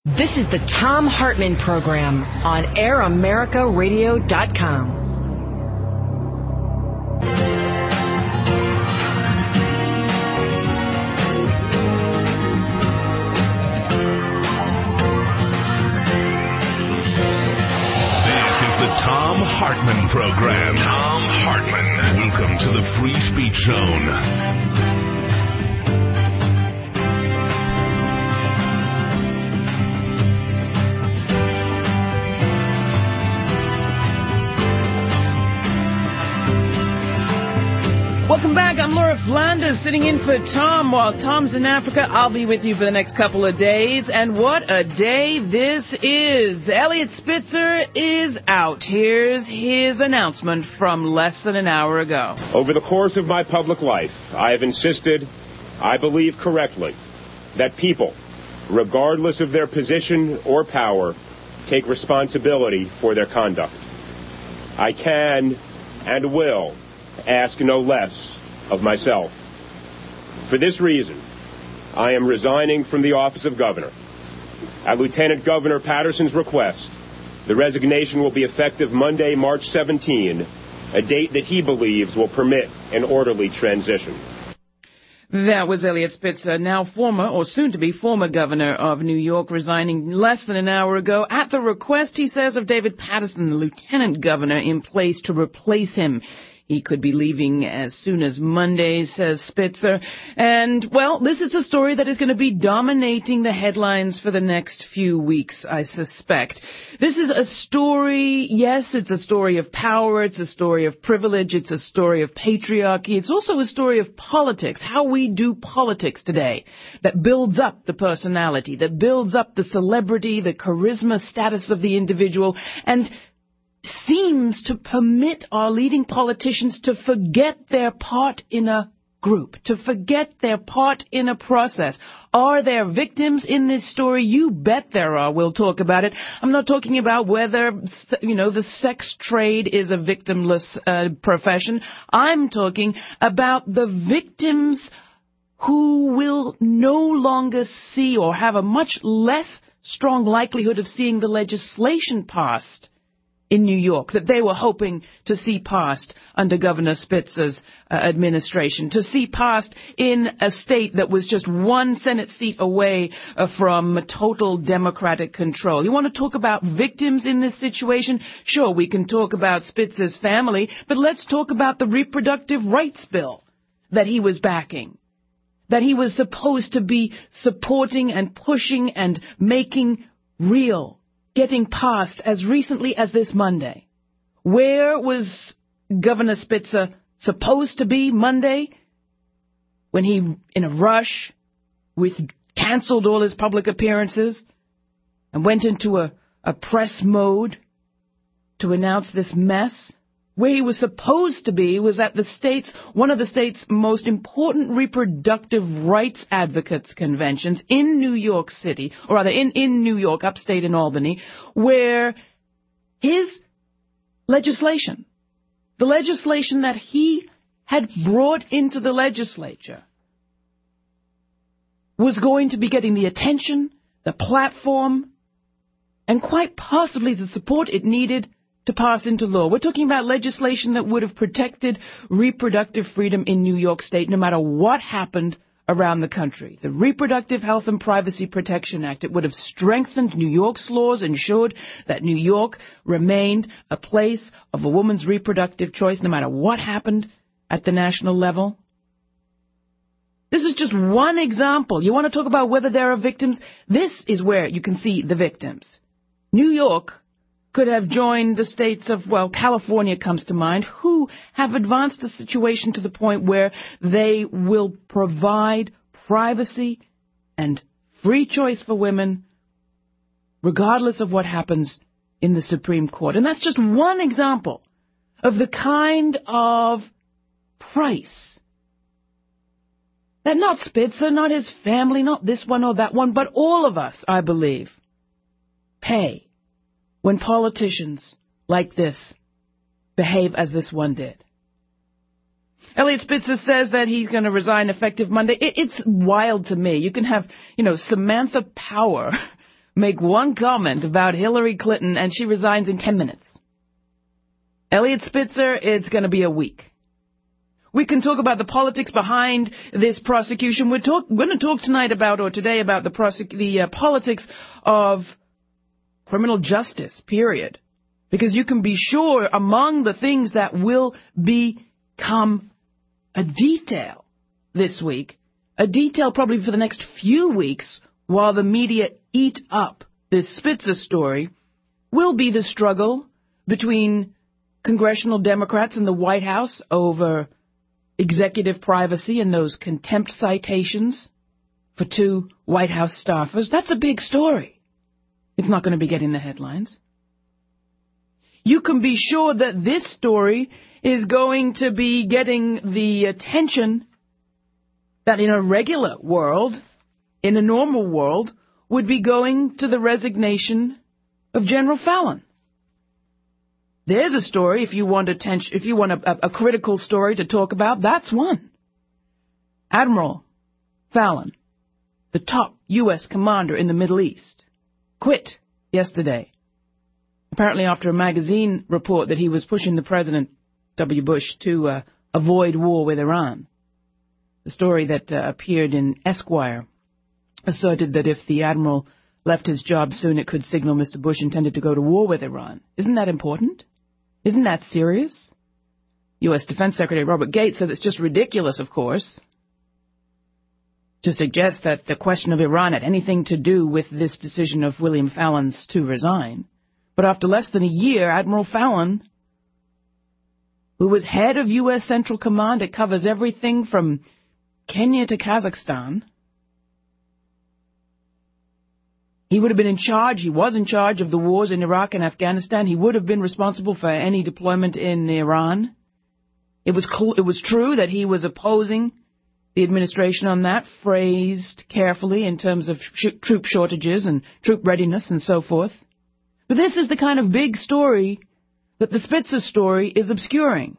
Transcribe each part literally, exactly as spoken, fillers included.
This is the Thom Hartmann Program on air america radio dot com. This is the Thom Hartmann Program. Thom Hartmann. Welcome to the Free Speech Zone. Welcome back. I'm Laura Flanders, sitting in for Tom. While Tom's in Africa, I'll be with you for the next couple of days. And what a day this is. Eliot Spitzer is out. Here's his announcement from less than an hour ago. Over the course of my public life, I have insisted, I believe correctly, that people, regardless of their position or power, take responsibility for their conduct. I can and will ask no less of myself. For this reason, I am resigning from the office of governor. At Lieutenant Governor Patterson's request, the resignation will be effective Monday, March seventeenth, a date that he believes will permit an orderly transition. That was Eliot Spitzer, now former, or soon-to-be former governor of New York, resigning less than an hour ago at the request, he says, of David Paterson, the lieutenant governor in place to replace him. He could be leaving as soon as Monday, says Spitzer. And, well, this is a story that is going to be dominating the headlines for the next few weeks, I suspect. This is a story, yes, it's a story of power, it's a story of privilege, it's a story of patriarchy, it's also a story of politics, how we do politics today, that builds up the personality, that builds up the celebrity, the charisma status of the individual, and seems to permit our leading politicians to forget their part in a group, to forget their part in a process. Are there victims in this story? You bet there are. We'll talk about it. I'm not talking about whether, you know, the sex trade is a victimless uh, profession. I'm talking about the victims who will no longer see or have a much less strong likelihood of seeing the legislation passed in New York that they were hoping to see passed under Governor Spitzer's uh, administration, to see passed in a state that was just one Senate seat away uh, from total Democratic control. You want to talk about victims in this situation? Sure, we can talk about Spitzer's family, but let's talk about the reproductive rights bill that he was backing, that he was supposed to be supporting and pushing and making real, getting passed as recently as this Monday. Where was Governor Spitzer supposed to be Monday when he, in a rush, with canceled all his public appearances and went into a, a press mode to announce this mess? Where he was supposed to be was at the state's, one of the state's most important reproductive rights advocates conventions in New York City, or rather in, in New York, upstate in Albany, where his legislation, the legislation that he had brought into the legislature, was going to be getting the attention, the platform, and quite possibly the support it needed to pass into law. We're talking about legislation that would have protected reproductive freedom in New York State no matter what happened around the country. The Reproductive Health and Privacy Protection Act. It would have strengthened New York's laws, ensured that New York remained a place of a woman's reproductive choice no matter what happened at the national level. This is just one example. You want to talk about whether there are victims? This is where you can see the victims. New York could have joined the states of, well, California comes to mind, who have advanced the situation to the point where they will provide privacy and free choice for women, regardless of what happens in the Supreme Court. And that's just one example of the kind of price that not Spitzer, not his family, not this one or that one, but all of us, I believe, pay when politicians like this behave as this one did. Eliot Spitzer says that he's going to resign effective Monday. It, it's wild to me. You can have, you know, Samantha Power make one comment about Hillary Clinton and she resigns in ten minutes. Eliot Spitzer, it's going to be a week. We can talk about the politics behind this prosecution. We're, talk, we're going to talk tonight about, or today, about the, prosec- the uh, politics of criminal justice, period. Because you can be sure among the things that will become a detail this week, a detail probably for the next few weeks while the media eat up this Spitzer story, will be the struggle between congressional Democrats in the White House over executive privacy and those contempt citations for two White House staffers. That's a big story. It's not going to be getting the headlines. You can be sure that this story is going to be getting the attention that in a regular world, in a normal world, would be going to the resignation of General Fallon. There's a story, if you want attention, if you want a, a, a critical story to talk about, that's one. Admiral Fallon, the top U S commander in the Middle East, quit yesterday. Apparently after a magazine report that he was pushing the President, W. Bush, to uh, avoid war with Iran. The story that uh, appeared in Esquire asserted that if the Admiral left his job soon, it could signal Mister Bush intended to go to war with Iran. Isn't that important? Isn't that serious? U S. Defense Secretary Robert Gates said it's just ridiculous, of course, to suggest that the question of Iran had anything to do with this decision of William Fallon's to resign. But after less than a year, Admiral Fallon, who was head of U S. Central Command, it covers everything from Kenya to Kazakhstan. He would have been in charge, he was in charge of the wars in Iraq and Afghanistan. He would have been responsible for any deployment in Iran. It was cl- it was true that he was opposing the administration on that, phrased carefully in terms of sh- troop shortages and troop readiness and so forth. But this is the kind of big story that the Spitzer story is obscuring.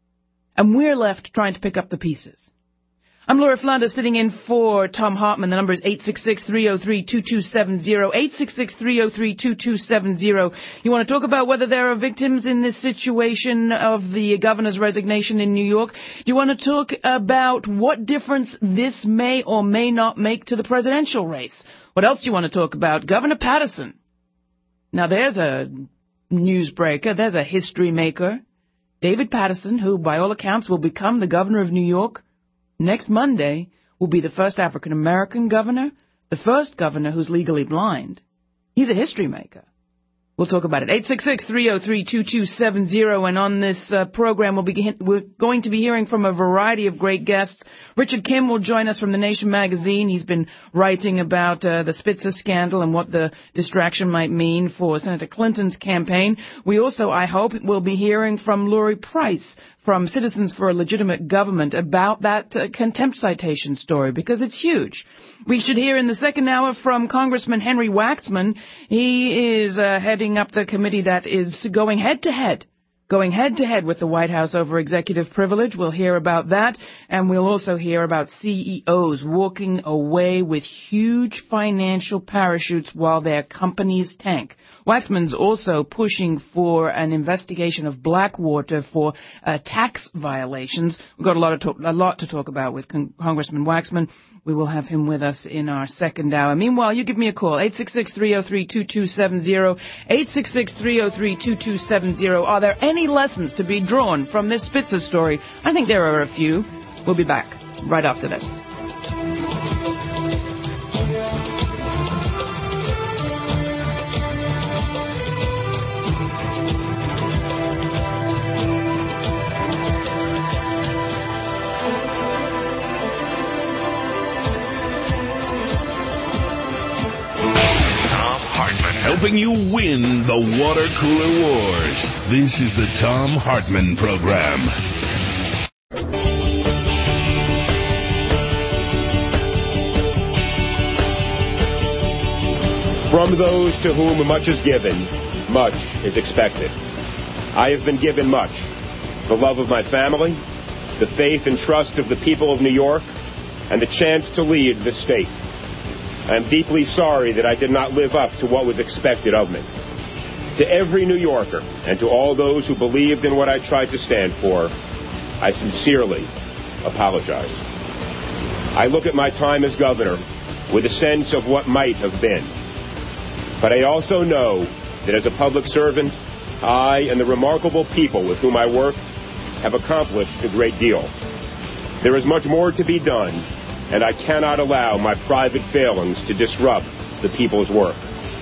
And we're left trying to pick up the pieces. I'm Laura Flanders sitting in for Tom Hartman. The number is eight six six, three oh three, two two seven zero, eight six six, three oh three, two two seven zero. You want to talk about whether there are victims in this situation of the governor's resignation in New York? Do you want to talk about what difference this may or may not make to the presidential race? What else do you want to talk about? Governor Paterson. Now, there's a newsbreaker. There's a history maker. David Paterson, who, by all accounts, will become the governor of New York next Monday, will be the first African-American governor, the first governor who's legally blind. He's a history maker. We'll talk about it. eight six six, three oh three, two two seven zero. And on this uh, program, we'll be, we're going to be hearing from a variety of great guests. Richard Kim will join us from The Nation magazine. He's been writing about uh, the Spitzer scandal and what the distraction might mean for Senator Clinton's campaign. We also, I hope, will be hearing from Lori Price from Citizens for a Legitimate Government about that uh, contempt citation story, because it's huge. We should hear in the second hour from Congressman Henry Waxman. He is uh, heading up the committee that is going head-to-head, going head-to-head with the White House over executive privilege. We'll hear about that, and we'll also hear about C E Os walking away with huge financial parachutes while their companies tank. Waxman's also pushing for an investigation of Blackwater for uh, tax violations. We've got a lot, of talk, a lot to talk about with Con- Congressman Waxman. We will have him with us in our second hour. Meanwhile, you give me a call, eight six six, three oh three, two two seven zero, eight six six, three oh three, two two seven zero. Are there any lessons to be drawn from this Spitzer story? I think there are a few. We'll be back right after this. Helping you win the water cooler wars. This is the Tom Hartman Program. From those to whom much is given, much is expected. I have been given much. The love of my family, the faith and trust of the people of New York, and the chance to lead the state. I am deeply sorry that I did not live up to what was expected of me. To every New Yorker and to all those who believed in what I tried to stand for, I sincerely apologize. I look at my time as governor with a sense of what might have been. But I also know that as a public servant, I and the remarkable people with whom I work have accomplished a great deal. There is much more to be done, and I cannot allow my private failings to disrupt the people's work.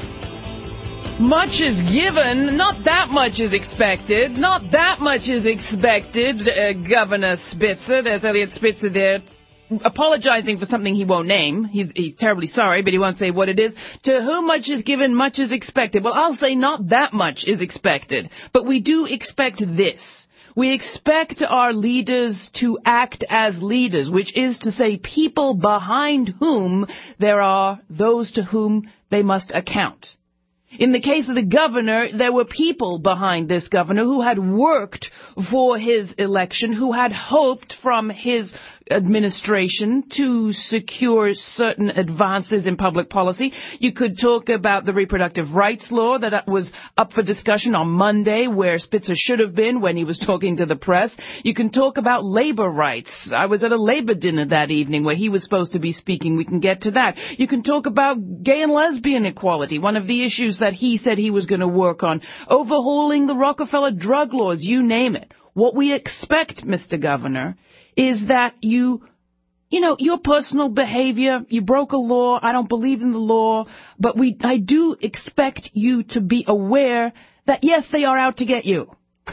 Much is given, not that much is expected. Not that much is expected, uh, Governor Spitzer. There's Eliot Spitzer there apologizing for something he won't name. He's, he's terribly sorry, but he won't say what it is. To whom much is given, much is expected. Well, I'll say not that much is expected, but we do expect this. We expect our leaders to act as leaders, which is to say people behind whom there are those to whom they must account. In the case of the governor, there were people behind this governor who had worked for his election, who had hoped from his administration to secure certain advances in public policy. You could talk about the reproductive rights law that was up for discussion on Monday, where Spitzer should have been when he was talking to the press. You can talk about labor rights. I was at a labor dinner that evening where he was supposed to be speaking. We can get to that. You can talk about gay and lesbian equality, one of the issues that he said he was going to work on, overhauling the Rockefeller drug laws, you name it. What we expect, Mister Governor, is that you, you know, your personal behavior, you broke a law, I don't believe in the law, but we, I do expect you to be aware that, yes, they are out to get you.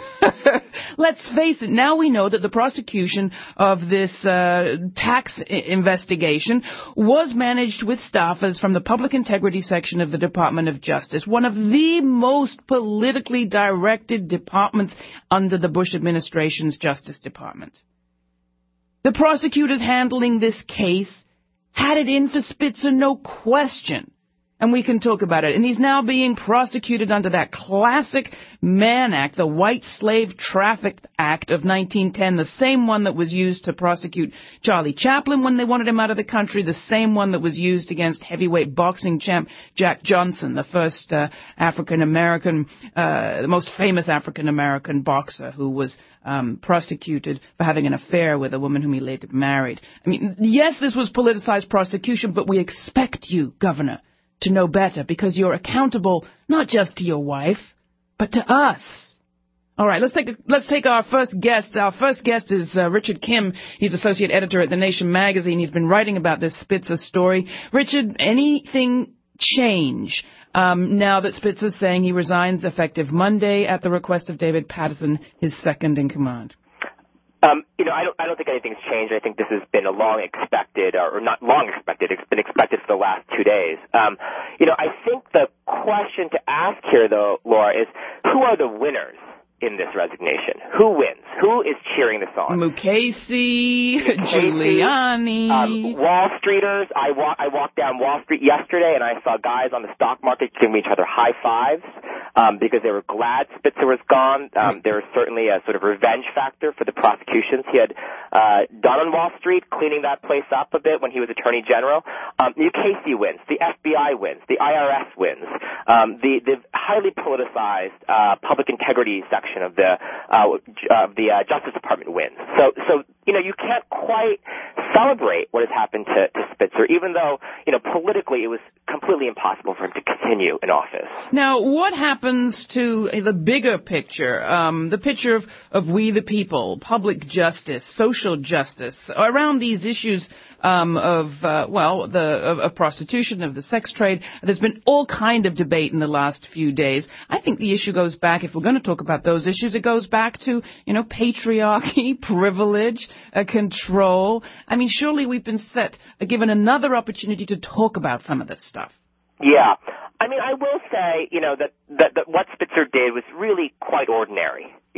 Let's face it, now we know that the prosecution of this uh, tax I- investigation was managed with staffers from the Public Integrity Section of the Department of Justice, one of the most politically directed departments under the Bush administration's Justice Department. The prosecutors handling this case had it in for Spitzer, no question. And we can talk about it. And he's now being prosecuted under that classic Mann Act, the White Slave Traffic Act of nineteen ten, the same one that was used to prosecute Charlie Chaplin when they wanted him out of the country, the same one that was used against heavyweight boxing champ Jack Johnson, the first uh, African-American, uh, the most famous African-American boxer who was um, prosecuted for having an affair with a woman whom he later married. I mean, yes, this was politicized prosecution, but we expect you, Governor, to know better, because you're accountable not just to your wife, but to us. All right, let's take a, let's take our first guest. Our first guest is uh, Richard Kim. He's associate editor at The Nation magazine. He's been writing about this Spitzer story. Richard, anything change um, now that Spitzer's saying he resigns effective Monday at the request of David Paterson, his second in command? Um, you know, I don't, I don't think anything's changed. I think this has been a long expected, or, or not long expected, it's been expected for the last two days. Um, you know, I think the question to ask here, though, Laura, is who are the winners in this resignation? Who wins? Who is cheering this on? Mukasey, Giuliani. Um, Wall Streeters. I, wa- I walked down Wall Street yesterday, and I saw guys on the stock market giving each other high fives um, because they were glad Spitzer was gone. Um, there was certainly a sort of revenge factor for the prosecutions he had uh, done on Wall Street, cleaning that place up a bit when he was Attorney General. Um, Mukasey wins. The F B I wins. The I R S wins. Um, the, the highly politicized uh, public integrity section of the uh, of the uh, Justice Department wins. So, so you know, you can't quite celebrate what has happened to, to Spitzer, even though, you know, politically it was completely impossible for him to continue in office. Now, what happens to the bigger picture, um, the picture of, of we the people, public justice, social justice, around these issues um, of, uh, well, the of, of prostitution, of the sex trade? There's been all kind of debate in the last few days. I think the issue goes back, if we're going to talk about those issues, it goes back to, you know, patriarchy, privilege, uh, control. I mean, surely we've been set, uh, given another opportunity to talk about some of this stuff. Yeah. I mean, I will say, you know, that, that, that what Spitzer did was really quite ordinary. You know, I mean,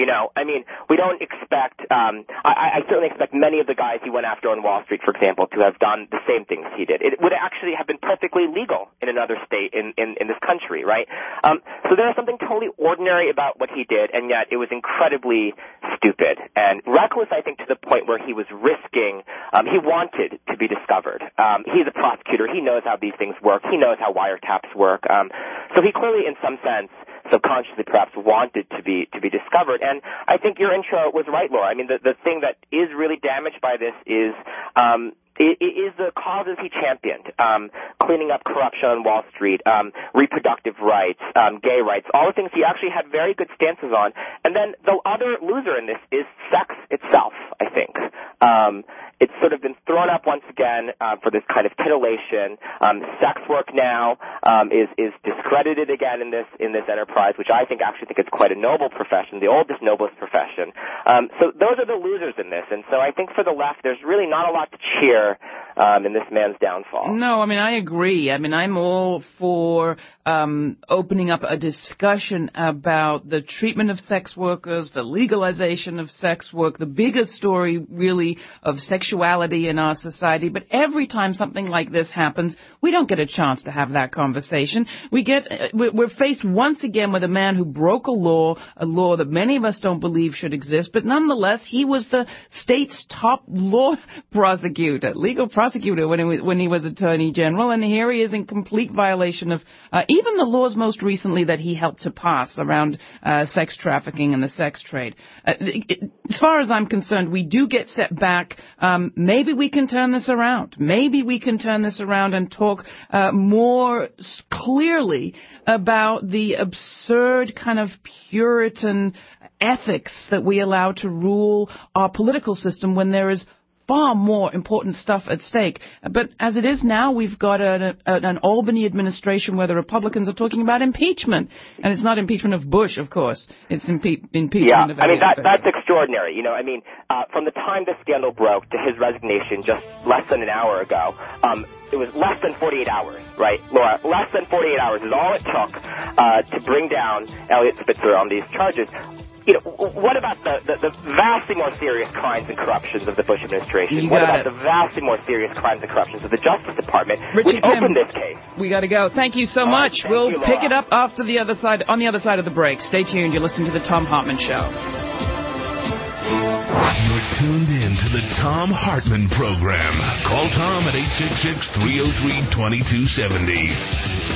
mean, we don't expect, um, I, I certainly expect many of the guys he went after on Wall Street, for example, to have done the same things he did. It would actually have been perfectly legal in another state in, in, in this country, right? Um, so there is something totally ordinary about what he did, and yet it was incredibly stupid and reckless, I think, to the point where he was risking, um, he wanted to be discovered. Um, he's a prosecutor. He knows how these things work. He knows how wiretaps work. Um, so he clearly, in some sense, subconsciously perhaps wanted to be to be discovered. And I think your intro was right, Laura. I mean, the, the thing that is really damaged by this is um, it, it is the causes he championed, um, cleaning up corruption on Wall Street, um, reproductive rights, um, gay rights, all the things he actually had very good stances on. And then the other loser in this is sex itself, I think. Um, it's sort of been thrown up once again uh, for this kind of titillation. Um, sex work now um, is is discredited again in this in this enterprise, which I think actually think it's quite a noble profession, the oldest, noblest profession. Um, so those are the losers in this, and so I think for the left, there's really not a lot to cheer um, in this man's downfall. No, I mean I agree. I mean I'm all for um, opening up a discussion about the treatment of sex workers, the legalization of sex work, the bigger story really of sexuality in our society. But every time something like this happens, we don't get a chance to have that conversation. We get, we're faced once again with a man who broke a law, a law that many of us don't believe should exist, but nonetheless, he was the state's top law prosecutor, legal prosecutor when he was, when he was Attorney General, and here he is in complete violation of uh, even the laws most recently that he helped to pass around uh, sex trafficking and the sex trade. Uh, it, as far as I'm concerned, we do get set back. Um, maybe we can turn this around. Maybe we can turn this around and talk uh, more clearly about the absurd kind of Puritan ethics that we allow to rule our political system when there is far more important stuff at stake. But as it is now, we've got a, a, an Albany administration where the Republicans are talking about impeachment. And it's not impeachment of Bush, of course. It's impe- impeachment yeah, of... I mean, that, that's extraordinary. You know, I mean, uh, from the time the scandal broke to his resignation just less than an hour ago, um, it was less than forty-eight hours, right, Laura? Less than forty-eight hours is all it took uh, to bring down Eliot Spitzer on these charges. You know, what about the, the, the vastly more serious crimes and corruptions of the Bush administration? You what about it. the vastly more serious crimes and corruptions of the Justice Department, Richard which opened Kim, this case? We got to go. Thank you so All much. right, we'll you, pick it up after the other side, on the other side of the break. Stay tuned. You're listening to the Thom Hartmann Show. You're tuned in to the Thom Hartmann Program. Call Tom at eight six six, three oh three, two two seven oh.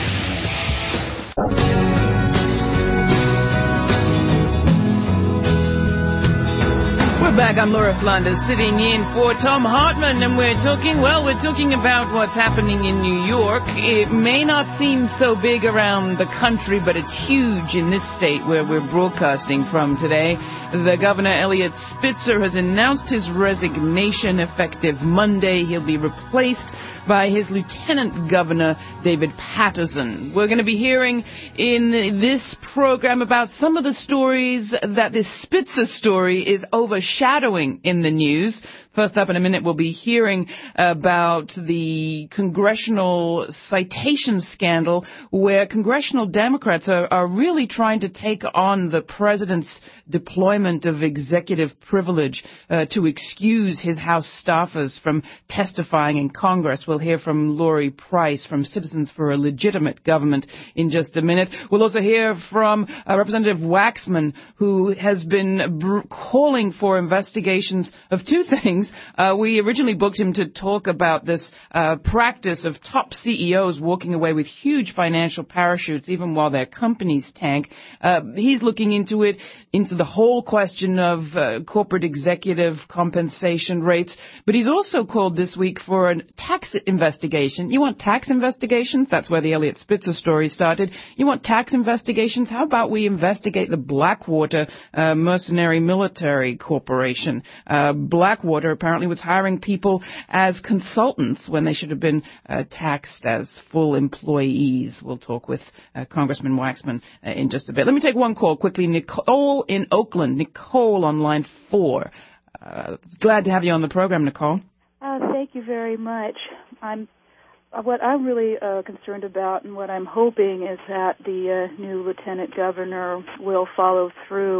We're back. I'm Laura Flanders, sitting in for Thom Hartmann, and we're talking, well, we're talking about what's happening in New York. It may not seem so big around the country, but it's huge in this state where we're broadcasting from today. The governor, Eliot Spitzer, has announced his resignation effective Monday. He'll be replaced by his lieutenant governor, David Paterson. We're going to be hearing in this program about some of the stories that this Spitzer story is overshadowing in the news. First up in a minute, we'll be hearing about the congressional citation scandal where congressional Democrats are, are really trying to take on the president's deployment of executive privilege uh, to excuse his House staffers from testifying in Congress. We'll hear from Lori Price from Citizens for a Legitimate Government in just a minute. We'll also hear from uh, Representative Waxman, who has been br- calling for investigations of two things. Uh, we originally booked him to talk about this uh, practice of top C E Os walking away with huge financial parachutes even while their companies tank. Uh, he's looking into it, into the whole question of uh, corporate executive compensation rates. But he's also called this week for a tax investigation. You want tax investigations? That's where the Eliot Spitzer story started. You want tax investigations? How about we investigate the Blackwater uh, Mercenary Military Corporation? Uh, Blackwater apparently was hiring people as consultants when they should have been uh, taxed as full employees. We'll talk with uh, Congressman Waxman uh, in just a bit. Let me take one call quickly. Nicole in Oakland. Nicole on line four. Uh, glad to have you on the program, Nicole. Uh, thank you very much. I'm uh, what I'm really uh, concerned about and what I'm hoping is that the uh, new lieutenant governor will follow through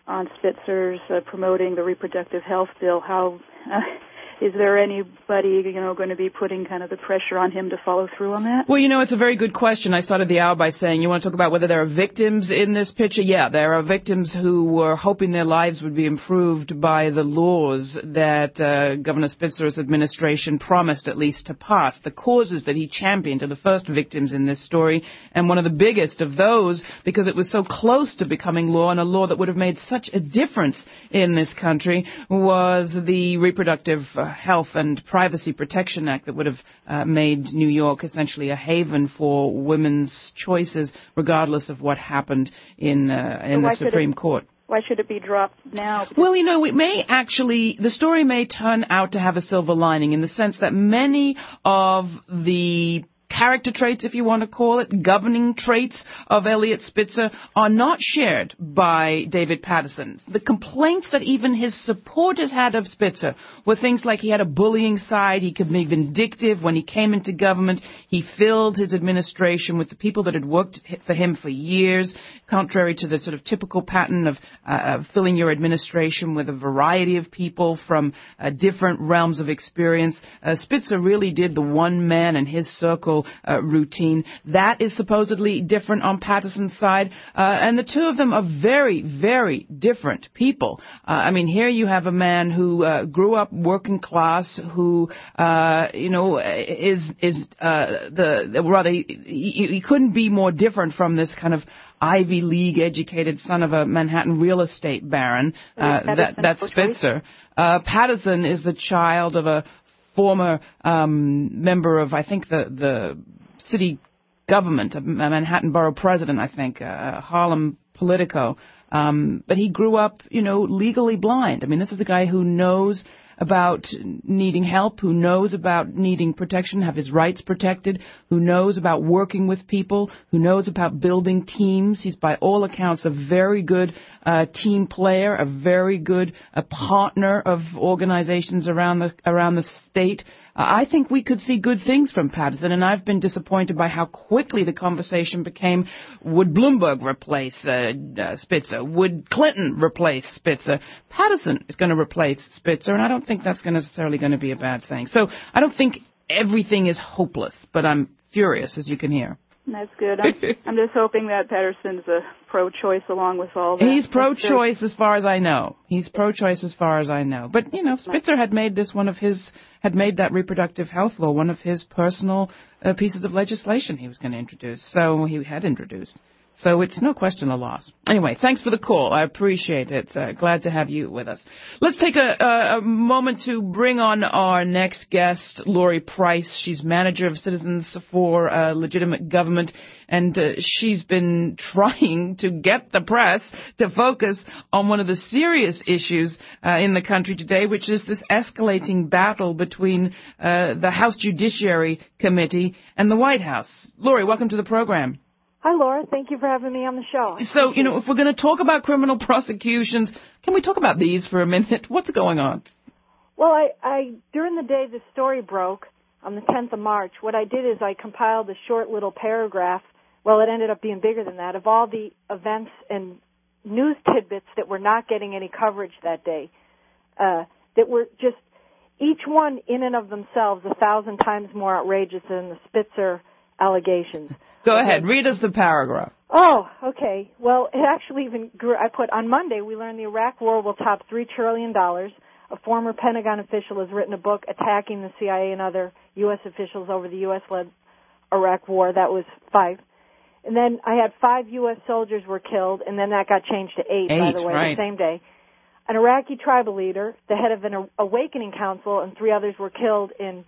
on Spitzer's uh, promoting the reproductive health bill. How uh, is there anybody, you know, going to be putting kind of the pressure on him to follow through on that? Well, you know, it's a very good question. I started the hour by saying, you want to talk about whether there are victims in this picture? Yeah, there are victims who were hoping their lives would be improved by the laws that uh, Governor Spitzer's administration promised at least to pass. The causes that he championed are the first victims in this story, and one of the biggest of those, because it was so close to becoming law, and a law that would have made such a difference in this country, was the reproductive uh, Health and Privacy Protection Act that would have uh, made New York essentially a haven for women's choices, regardless of what happened in uh, in the Supreme Court. Why should it be dropped now? Well, you know, it may actually, the story may turn out to have a silver lining in the sense that many of the character traits, if you want to call it, governing traits of Eliot Spitzer are not shared by David Paterson. The complaints that even his supporters had of Spitzer were things like he had a bullying side, he could be vindictive. When he came into government, he filled his administration with the people that had worked for him for years, contrary to the sort of typical pattern of, uh, of filling your administration with a variety of people from uh, different realms of experience. Uh, Spitzer really did the one man and his circle Uh, routine. That is supposedly different on Paterson's side, uh, and the two of them are very, very different people. Uh, I mean, here you have a man who uh, grew up working class, who uh, you know is is uh, the, the rather he, he couldn't be more different from this kind of Ivy League educated son of a Manhattan real estate baron. Uh, that that's Spitzer. Uh, Paterson is the child of a former um, member of, I think, the, the city government, a Manhattan borough president, I think, uh, Harlem Politico. Um, but he grew up, you know, legally blind. I mean, this is a guy who knows about needing help, who knows about needing protection, have his rights protected, who knows about working with people, who knows about building teams. He's by all accounts a very good uh, team player, a very good uh, partner of organizations around the around the state. Uh, I think we could see good things from Paterson, and I've been disappointed by how quickly the conversation became, would Bloomberg replace uh, uh, Spitzer? Would Clinton replace Spitzer? Paterson is going to replace Spitzer, and I don't think that's necessarily going to be a bad thing. So I don't think everything is hopeless, but I'm furious, as you can hear. That's good. I'm, I'm just hoping that Paterson's a pro-choice along with all that. He's pro-choice as far as I know. He's pro-choice as far as I know. But, you know, Spitzer had made this one of his, had made that reproductive health law one of his personal uh, pieces of legislation he was going to introduce. So he had introduced. So it's no question a loss. Anyway, thanks for the call. I appreciate it. Uh, glad to have you with us. Let's take a, a, a moment to bring on our next guest, Lori Price. She's manager of Citizens for uh, Legitimate Government, and uh, she's been trying to get the press to focus on one of the serious issues uh, in the country today, which is this escalating battle between uh, the House Judiciary Committee and the White House. Lori, welcome to the program. Hi, Laura. Thank you for having me on the show. So, you know, if we're going to talk about criminal prosecutions, can we talk about these for a minute? What's going on? Well, I, I during the day the story broke on the tenth of March, what I did is I compiled a short little paragraph, well, it ended up being bigger than that, of all the events and news tidbits that were not getting any coverage that day, uh, that were just each one in and of themselves a thousand times more outrageous than the Spitzer allegations. Go ahead. Read us the paragraph. Oh, okay. Well, it actually even grew. I put, on Monday, we learned the Iraq war will top three trillion dollars. A former Pentagon official has written a book attacking the C I A and other U S officials over the U S-led Iraq war. That was five. And then I had five U S soldiers were killed, and then that got changed to eight, eight by the way, right. the same day. An Iraqi tribal leader, the head of an awakening council, and three others were killed in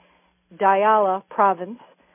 Diyala province.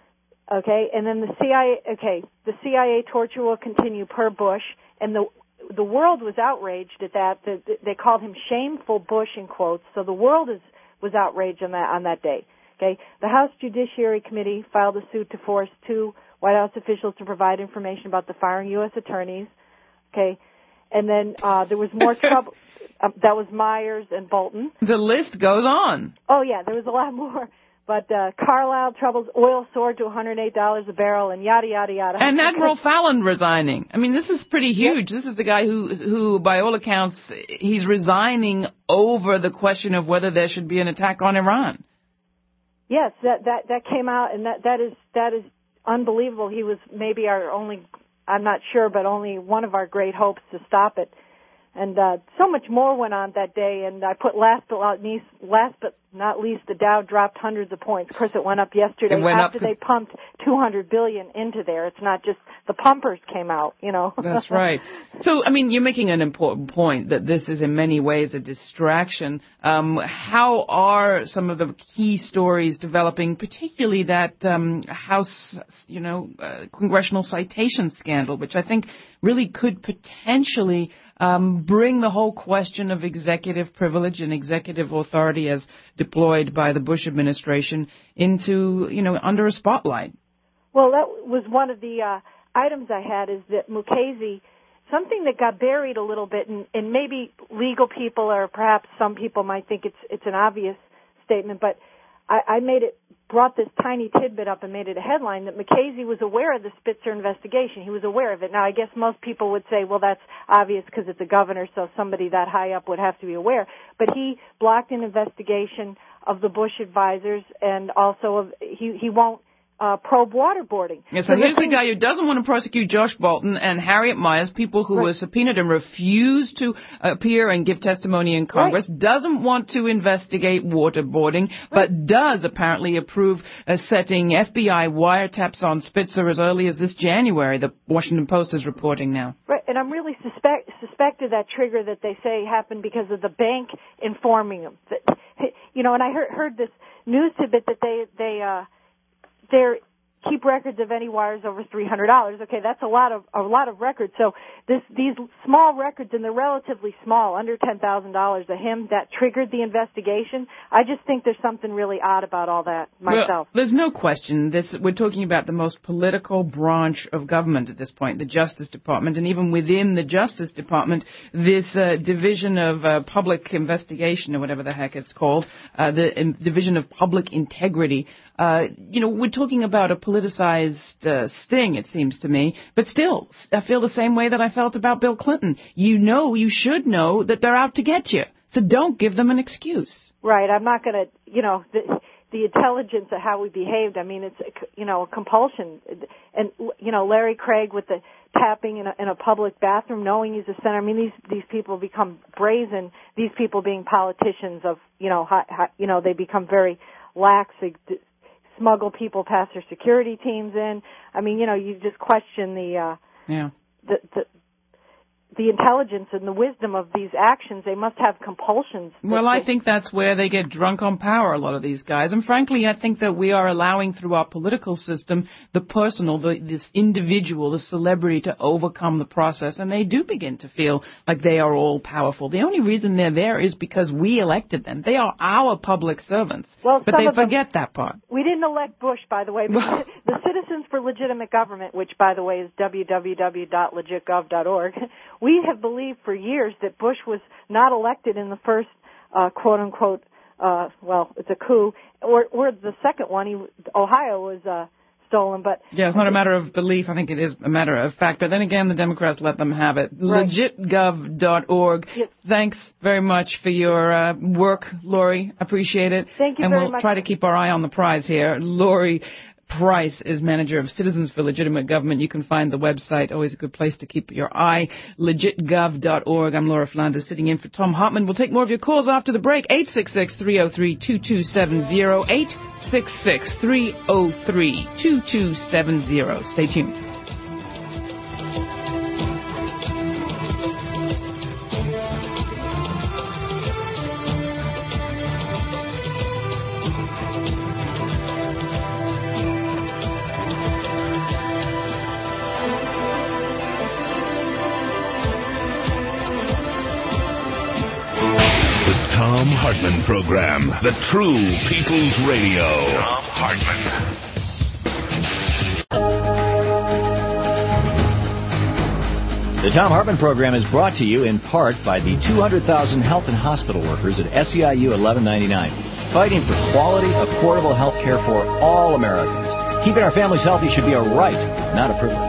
Okay, and then the C I A, okay, the C I A torture will continue per Bush, and the the world was outraged at that. The, the, they called him shameful Bush in quotes. So the world is was outraged on that on that day. Okay, the House Judiciary Committee filed a suit to force two White House officials to provide information about the firing U S attorneys. Okay, and then uh, there was more trouble. Uh, that was Myers and Bolton. The list goes on. Oh yeah, there was a lot more. But uh, Carlisle troubles, oil soared to one hundred eight dollars a barrel, and yada, yada, yada. And Admiral Fallon resigning. I mean, this is pretty huge. Yep. This is the guy who, who, by all accounts, he's resigning over the question of whether there should be an attack on Iran. Yes, that, that, that came out, and that, that is that is unbelievable. He was maybe our only, I'm not sure, but only one of our great hopes to stop it. And uh, so much more went on that day, and I put last but not least, last but not least, the Dow dropped hundreds of points. Of course, it went up yesterday went after up they pumped two hundred billion dollars into there. It's not just the pumpers came out, you know. That's right. So, I mean, you're making an important point that this is in many ways a distraction. Um, how are some of the key stories developing, particularly that um, House, you know, uh, congressional citation scandal, which I think really could potentially um, bring the whole question of executive privilege and executive authority as deployed by the Bush administration into, you know, under a spotlight. Well, that was one of the uh, items I had, is that Mukasey, something that got buried a little bit, and, and maybe legal people or perhaps some people might think it's it's an obvious statement, but I, I made it, brought this tiny tidbit up and made it a headline that Mukasey was aware of the Spitzer investigation. He was aware of it. Now, I guess most people would say, well, that's obvious because it's a governor, so somebody that high up would have to be aware. But he blocked an investigation of the Bush advisors, and also of he he won't uh probe waterboarding. Yeah, so, so here's the, the guy who doesn't want to prosecute Josh Bolton and Harriet Miers, people who right. were subpoenaed and refused to appear and give testimony in Congress, right. doesn't want to investigate waterboarding, right. but does apparently approve uh, setting F B I wiretaps on Spitzer as early as this January, the Washington Post is reporting now. Right, and I'm really suspect suspected that trigger that they say happened because of the bank informing them. That, you know, and I heard, heard this news tidbit that they, they, uh, they keep records of any wires over three hundred dollars. Okay, that's a lot of a lot of records. So this these small records, and they're relatively small, under ten thousand dollars to him, that triggered the investigation. I just think there's something really odd about all that myself. Well, there's no question. This we're talking about the most political branch of government at this point, the Justice Department, and even within the Justice Department, this uh, division of uh, public investigation, or whatever the heck it's called, uh, the um, division of public integrity. Uh, you know, we're talking about a politicized uh, sting, it seems to me. But still, I feel the same way that I felt about Bill Clinton. You know, you should know that they're out to get you. So don't give them an excuse. Right. I'm not going to, you know, the, the intelligence of how we behaved. I mean, it's, you know, a compulsion. And, you know, Larry Craig with the tapping in a, in a public bathroom, knowing he's a senator. I mean, these, these people become brazen. These people being politicians of, you know, high, high, you know, they become very lax. They, smuggle people past their security teams in. I mean, you know, you just question the uh, yeah. the, the the intelligence and the wisdom of these actions. They must have compulsions. Well, I think that's where they get drunk on power, a lot of these guys. And frankly, I think that we are allowing through our political system the personal, the, this individual, the celebrity to overcome the process. And they do begin to feel like they are all powerful. The only reason they're there is because we elected them. They are our public servants. Well, but they forget them, that part. We didn't elect Bush, by the way. But the Citizens for Legitimate Government, which, by the way, is w w w dot legit gov dot org, we have believed for years that Bush was not elected in the first, uh, quote-unquote, uh, well, it's a coup, or, or the second one, he, Ohio was uh, stolen. But yeah, it's not a matter of belief. I think it is a matter of fact. But then again, the Democrats let them have it. Right. legit gov dot org. Yes. Thanks very much for your uh, work, Lori. Appreciate it. Thank you and very we'll much. try to keep our eye on the prize here. Lori Price is manager of Citizens for Legitimate Government. You can find the website, always a good place to keep your eye, legit gov dot org. I'm Laura Flanders sitting in for Tom Hartman. We'll take more of your calls after the break. eight six six, three oh three, two two seven oh, eight six six, three oh three, two two seven oh. Stay tuned. Thom Hartmann Program, the true People's Radio. Thom Hartmann. The Thom Hartmann Program is brought to you in part by the two hundred thousand health and hospital workers at S E I U eleven ninety-nine. fighting for quality, affordable health care for all Americans. Keeping our families healthy should be a right, not a privilege.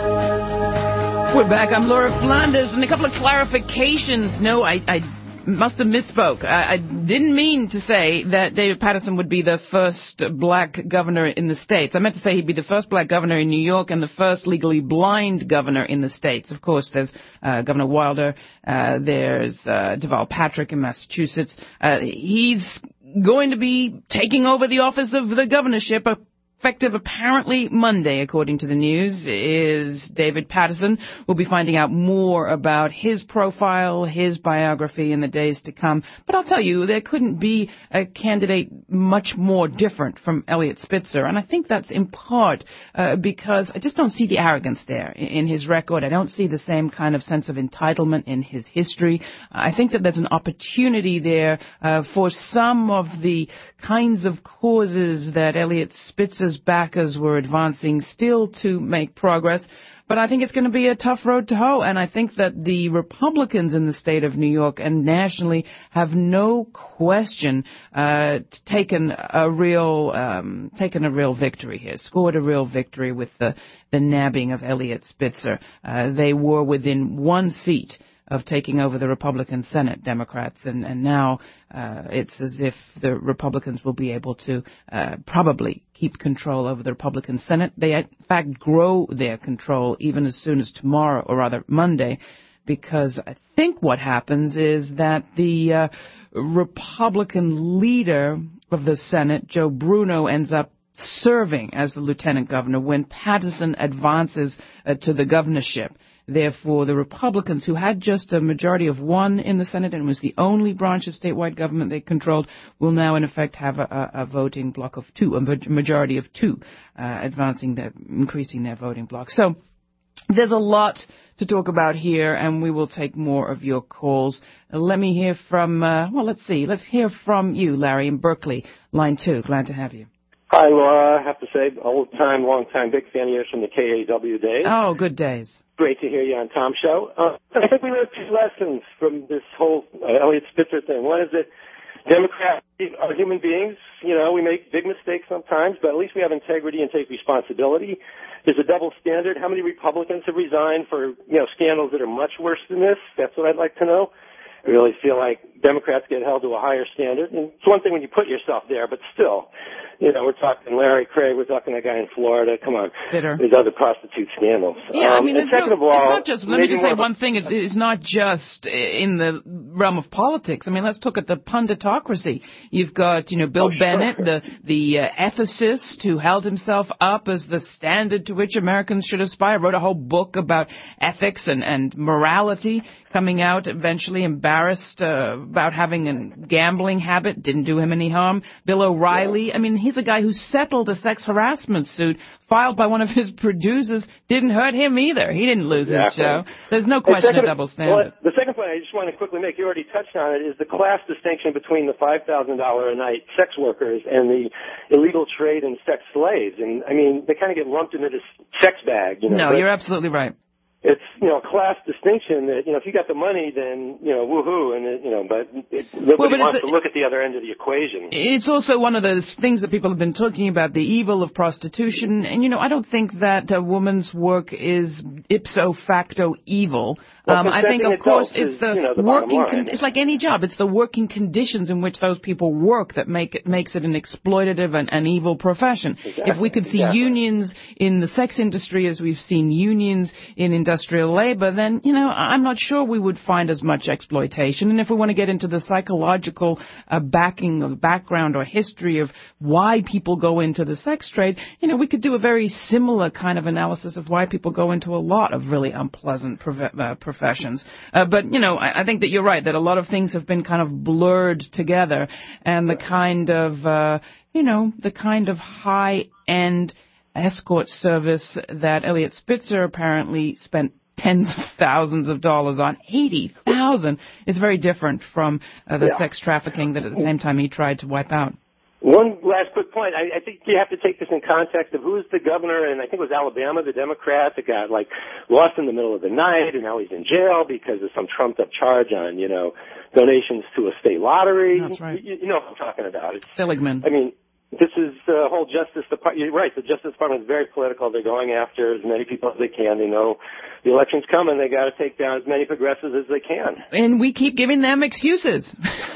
We're back. I'm Laura Flanders, and a couple of clarifications. No, I, I must have misspoke. I, I didn't mean to say that David Paterson would be the first black governor in the States. I meant to say he'd be the first black governor in New York and the first legally blind governor in the States. Of course, there's uh, Governor Wilder. Uh, there's uh, Deval Patrick in Massachusetts. Uh, he's going to be taking over the office of the governorship, effective apparently Monday, according to the news, is David Paterson. We'll be finding out more about his profile, his biography in the days to come. But I'll tell you, there couldn't be a candidate much more different from Eliot Spitzer. And I think that's in part uh, because I just don't see the arrogance there in, in his record. I don't see the same kind of sense of entitlement in his history. I think that there's an opportunity there uh, for some of the kinds of causes that Eliot Spitzer's backers were advancing still to make progress. But I think it's going to be a tough road to hoe, and I think that the Republicans in the state of New York and nationally have no question uh, taken a real um, taken a real victory here, scored a real victory with the, the nabbing of Eliot Spitzer. Uh, they were within one seat of taking over the Republican Senate, Democrats, and, and now uh, it's as if the Republicans will be able to uh, probably keep control over the Republican Senate. They, in fact, grow their control even as soon as tomorrow, or rather Monday, because I think what happens is that the uh, Republican leader of the Senate, Joe Bruno, ends up serving as the lieutenant governor when Paterson advances uh, to the governorship. Therefore, the Republicans, who had just a majority of one in the Senate and was the only branch of statewide government they controlled, will now, in effect, have a, a, a voting block of two, a majority of two, uh, advancing their, increasing their voting block. So there's a lot to talk about here, and we will take more of your calls. Uh, let me hear from, uh, well, let's see. Let's hear from you, Larry, in Berkeley, line two. Glad to have you. Hi, Laura. I have to say, old time, long time, big fan of yours from the K A W days. Oh, good days. Great to hear you on Tom's show. Uh, I think we learned two lessons from this whole uh, Eliot Spitzer thing. One is that Democrats are human beings. You know, we make big mistakes sometimes, but at least we have integrity and take responsibility. There's a double standard. How many Republicans have resigned for, you know, scandals that are much worse than this? That's what I'd like to know. I really feel like Democrats get held to a higher standard. And it's one thing when you put yourself there, but still, you know, we're talking Larry Craig, we're talking that guy in Florida. Come on. Bitter. There's other prostitute scandals. Yeah, um, I mean, it's, second no, of all, it's not just, let me just say one a, thing, it's, it's not just in the realm of politics. I mean, let's look at the punditocracy. You've got, you know, Bill oh, Bennett, sure. the, the uh, ethicist who held himself up as the standard to which Americans should aspire, wrote a whole book about ethics and, and morality, coming out eventually embarrassed uh, about having a gambling habit, didn't do him any harm. Bill O'Reilly, I mean, he's a guy who settled a sex harassment suit filed by one of his producers, didn't hurt him either. He didn't lose exactly. his show. There's no question second, of double standard. Well, the second point I just want to quickly make, you already touched on it, is the class distinction between the five thousand dollars a night sex workers and the illegal trade in sex slaves. And, I mean, they kind of get lumped into this sex bag. You know, no, but you're absolutely right. It's, you know, class distinction that, you know, if you got the money, then, you know, woohoo, and, it, you know, but it, nobody well, but wants a, to look at the other end of the equation. It's also one of those things that people have been talking about, the evil of prostitution. And, you know, I don't think that a woman's work is ipso facto evil. Well, um, I think, of course, is, it's the, you know, the working, con- it's like any job. It's the working conditions in which those people work that make it, makes it an exploitative and an evil profession. Exactly. If we could see exactly. unions in the sex industry as we've seen unions in industrial labor, then, you know, I'm not sure we would find as much exploitation. And if we want to get into the psychological uh, backing of background or history of why people go into the sex trade, you know, we could do a very similar kind of analysis of why people go into a lot of really unpleasant prof- uh, professions. Uh, but, you know, I, I think that you're right, that a lot of things have been kind of blurred together, and the kind of, uh, you know, the kind of high-end escort service that Eliot Spitzer apparently spent tens of thousands of dollars on, eighty thousand, is very different from uh, the yeah. sex trafficking that at the same time he tried to wipe out. One last quick point. I, I think you have to take this in context of who's the governor, and I think it was Alabama, the Democrat, that got, like, lost in the middle of the night, and now he's in jail because of some trumped-up charge on, you know, donations to a state lottery. That's right. You, you know what I'm talking about. It's, Seligman. I mean, this is the whole Justice Department. You're right. The Justice Department is very political. They're going after as many people as they can. They know the election's coming. They got to take down as many progressives as they can. And we keep giving them excuses.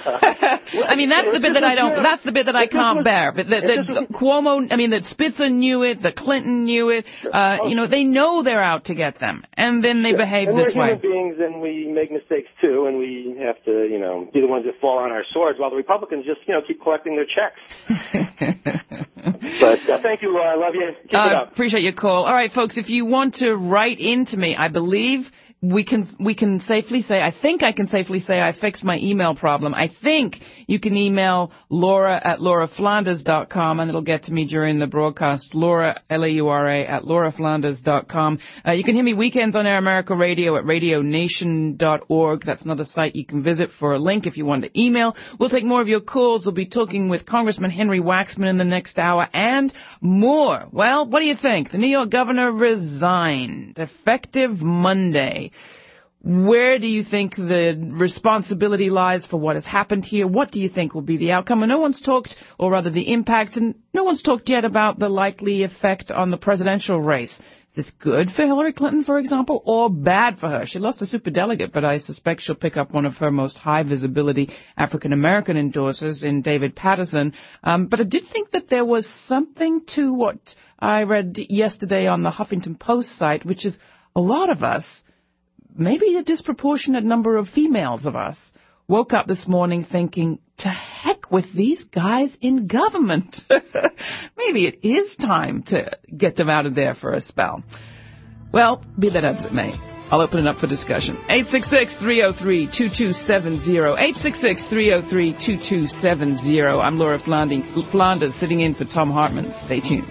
I mean, that's the bit that I don't. That's the bit that I can't bear. But the, the, the Cuomo. I mean, that Spitzer knew it. The Clinton knew it. Uh, you know, they know they're out to get them, and then they yeah. behave and this we're way. human beings, and we make mistakes too, and we have to, you know, be the ones that fall on our swords, while the Republicans just, you know, keep collecting their checks. But uh, thank you, Laura. I love you. Keep uh, it up. Appreciate your call. All right, folks, if you want to write into me, I believe we can we can safely say, I think I can safely say I fixed my email problem. I think you can email Laura at laura flanders dot com, and it'll get to me during the broadcast. Laura, L A U R A, at laura flanders dot com. Uh, you can hear me weekends on Air America Radio at radio nation dot org. That's another site you can visit for a link if you want to email. We'll take more of your calls. We'll be talking with Congressman Henry Waxman in the next hour and more. Well, what do you think? The New York governor resigned effective Monday. Where do you think the responsibility lies for what has happened here? What do you think will be the outcome? And no one's talked, or rather the impact, and no one's talked yet about the likely effect on the presidential race. Is this good for Hillary Clinton, for example, or bad for her? She lost a superdelegate, but I suspect she'll pick up one of her most high-visibility African-American endorsers in David Paterson. Um, but I did think that there was something to what I read yesterday on the Huffington Post site, which is a lot of us, maybe a disproportionate number of females of us, woke up this morning thinking, to heck with these guys in government. Maybe it is time to get them out of there for a spell. Well, be that as it may, I'll open it up for discussion. eight six six, three oh three, two two seven oh. eight six six, three oh three, two two seven oh. I'm Laura Flanders, sitting in for Thom Hartmann. Stay tuned.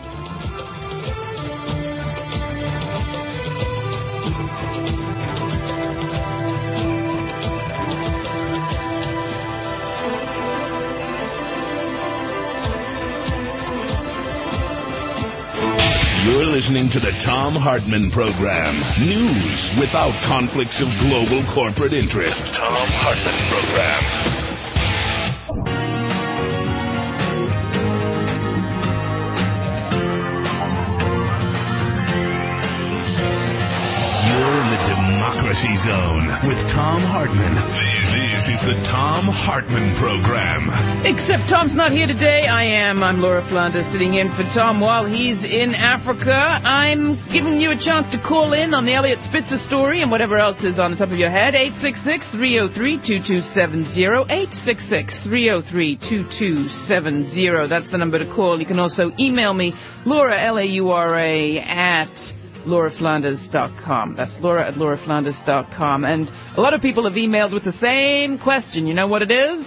You're listening to the Thom Hartmann Program. News without conflicts of global corporate interest. Thom Hartmann Program. Democracy Zone with Thom Hartmann. This is the Thom Hartmann Program. Except Tom's not here today. I am. I'm Laura Flanders, sitting in for Tom while he's in Africa. I'm giving you a chance to call in on the Eliot Spitzer story and whatever else is on the top of your head. eight six six, three oh three, two two seven oh. eight six six, three oh three, two two seven oh. That's the number to call. You can also email me, Laura, L A U R A, at laura flanders dot com. That's Laura at laura flanders dot com. And a lot of people have emailed with the same question. You know what it is?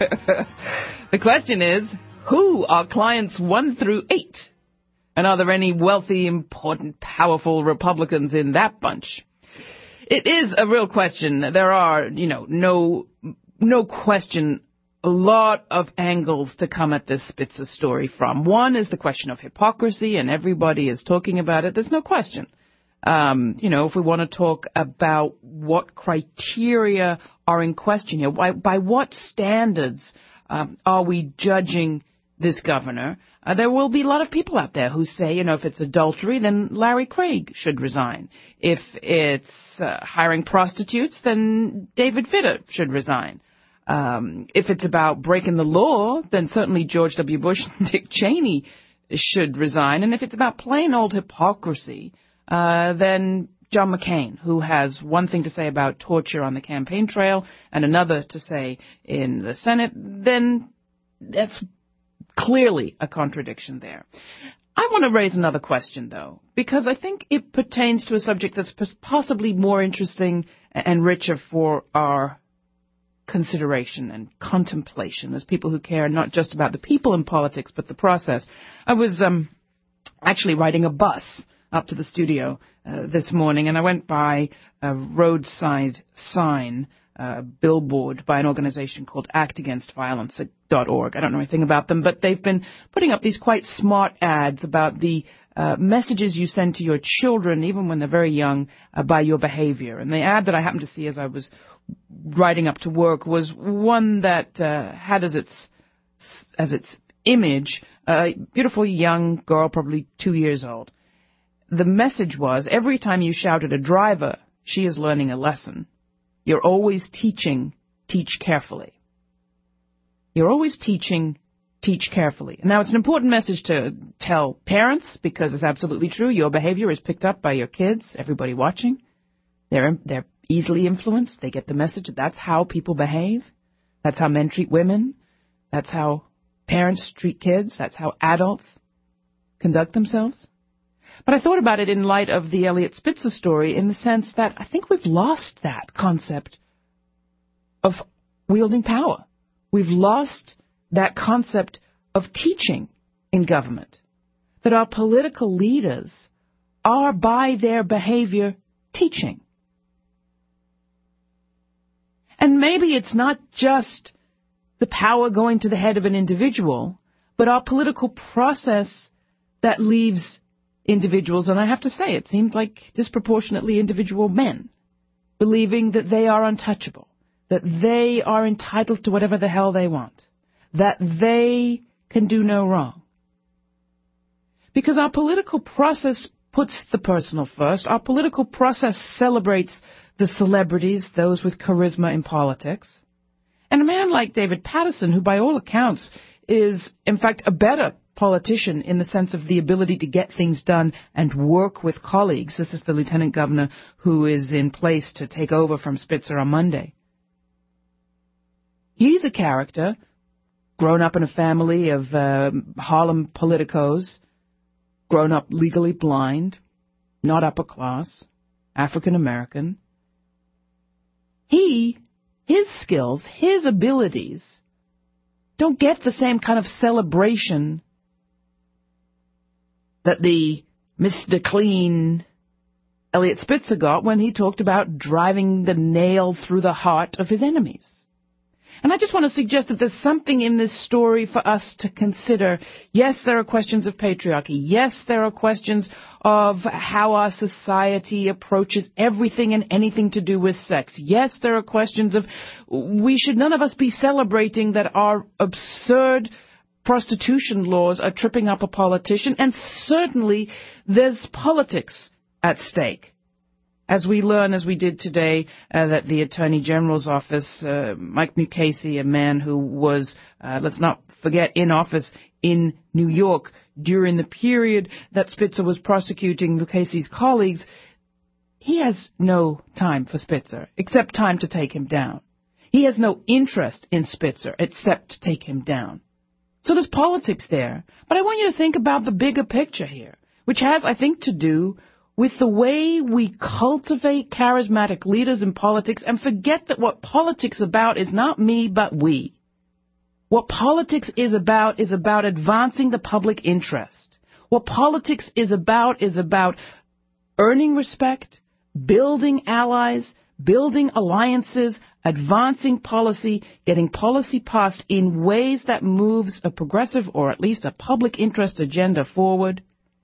The question is, who are clients one through eight? And are there any wealthy, important, powerful Republicans in that bunch? It is a real question. There are, you know, no, no question, a lot of angles to come at this Spitzer story from. One is the question of hypocrisy, and everybody is talking about it. There's no question. Um, you know, if we want to talk about what criteria are in question here, by, by what standards um, are we judging this governor? Uh, there will be a lot of people out there who say, you know, if it's adultery, then Larry Craig should resign. If it's uh, hiring prostitutes, then David Vitter should resign. Um, if it's about breaking the law, then certainly George W. Bush and Dick Cheney should resign. And if it's about plain old hypocrisy, uh, then John McCain, who has one thing to say about torture on the campaign trail and another to say in the Senate, then that's clearly a contradiction there. I want to raise another question, though, because I think it pertains to a subject that's possibly more interesting and richer for our consideration and contemplation as people who care not just about the people in politics, but the process. I was um, actually riding a bus up to the studio uh, this morning, and I went by a roadside sign uh, billboard by an organization called act against violence dot org. I don't know anything about them, but they've been putting up these quite smart ads about the uh, messages you send to your children, even when they're very young, uh, by your behavior. And the ad that I happened to see as I was riding up to work was one that uh, had as its as its image a beautiful young girl, probably two years old. The message was, every time you shout at a driver, she is learning a lesson. You're always teaching, teach carefully. You're always teaching, teach carefully. Now, it's an important message to tell parents, because it's absolutely true. Your behavior is picked up by your kids, everybody watching. They're, they're easily influenced. They get the message that that's how people behave. That's how men treat women. That's how parents treat kids. That's how adults conduct themselves. But I thought about it in light of the Eliot Spitzer story in the sense that I think we've lost that concept of wielding power. We've lost that concept of teaching in government, that our political leaders are, by their behavior, teaching. And maybe it's not just the power going to the head of an individual, but our political process that leaves individuals, and I have to say, it seems like disproportionately individual men, believing that they are untouchable, that they are entitled to whatever the hell they want, that they can do no wrong. Because our political process puts the personal first. Our political process celebrates the celebrities, those with charisma in politics. And a man like David Paterson, who by all accounts is, in fact, a better politician in the sense of the ability to get things done and work with colleagues. This is the lieutenant governor who is in place to take over from Spitzer on Monday. He's a character, grown up in a family of uh, Harlem politicos, grown up legally blind, not upper class, African American. He, his skills, his abilities don't get the same kind of celebration that the Mister Clean Eliot Spitzer got when he talked about driving the nail through the heart of his enemies. And I just want to suggest that there's something in this story for us to consider. Yes, there are questions of patriarchy. Yes, there are questions of how our society approaches everything and anything to do with sex. Yes, there are questions of we should none of us be celebrating that our absurd prostitution laws are tripping up a politician, and certainly there's politics at stake. As we learn, as we did today, uh, that the Attorney General's office, uh, Mike Mukasey, a man who was, uh, let's not forget, in office in New York during the period that Spitzer was prosecuting Mukasey's colleagues, he has no time for Spitzer, except time to take him down. He has no interest in Spitzer, except to take him down. So there's politics there. But I want you to think about the bigger picture here, which has, I think, to do with the way we cultivate charismatic leaders in politics and forget that what politics is about is not me, but we. What politics is about is about advancing the public interest. What politics is about is about earning respect, building allies, building alliances, advancing policy, getting policy passed in ways that moves a progressive or at least a public interest agenda forward.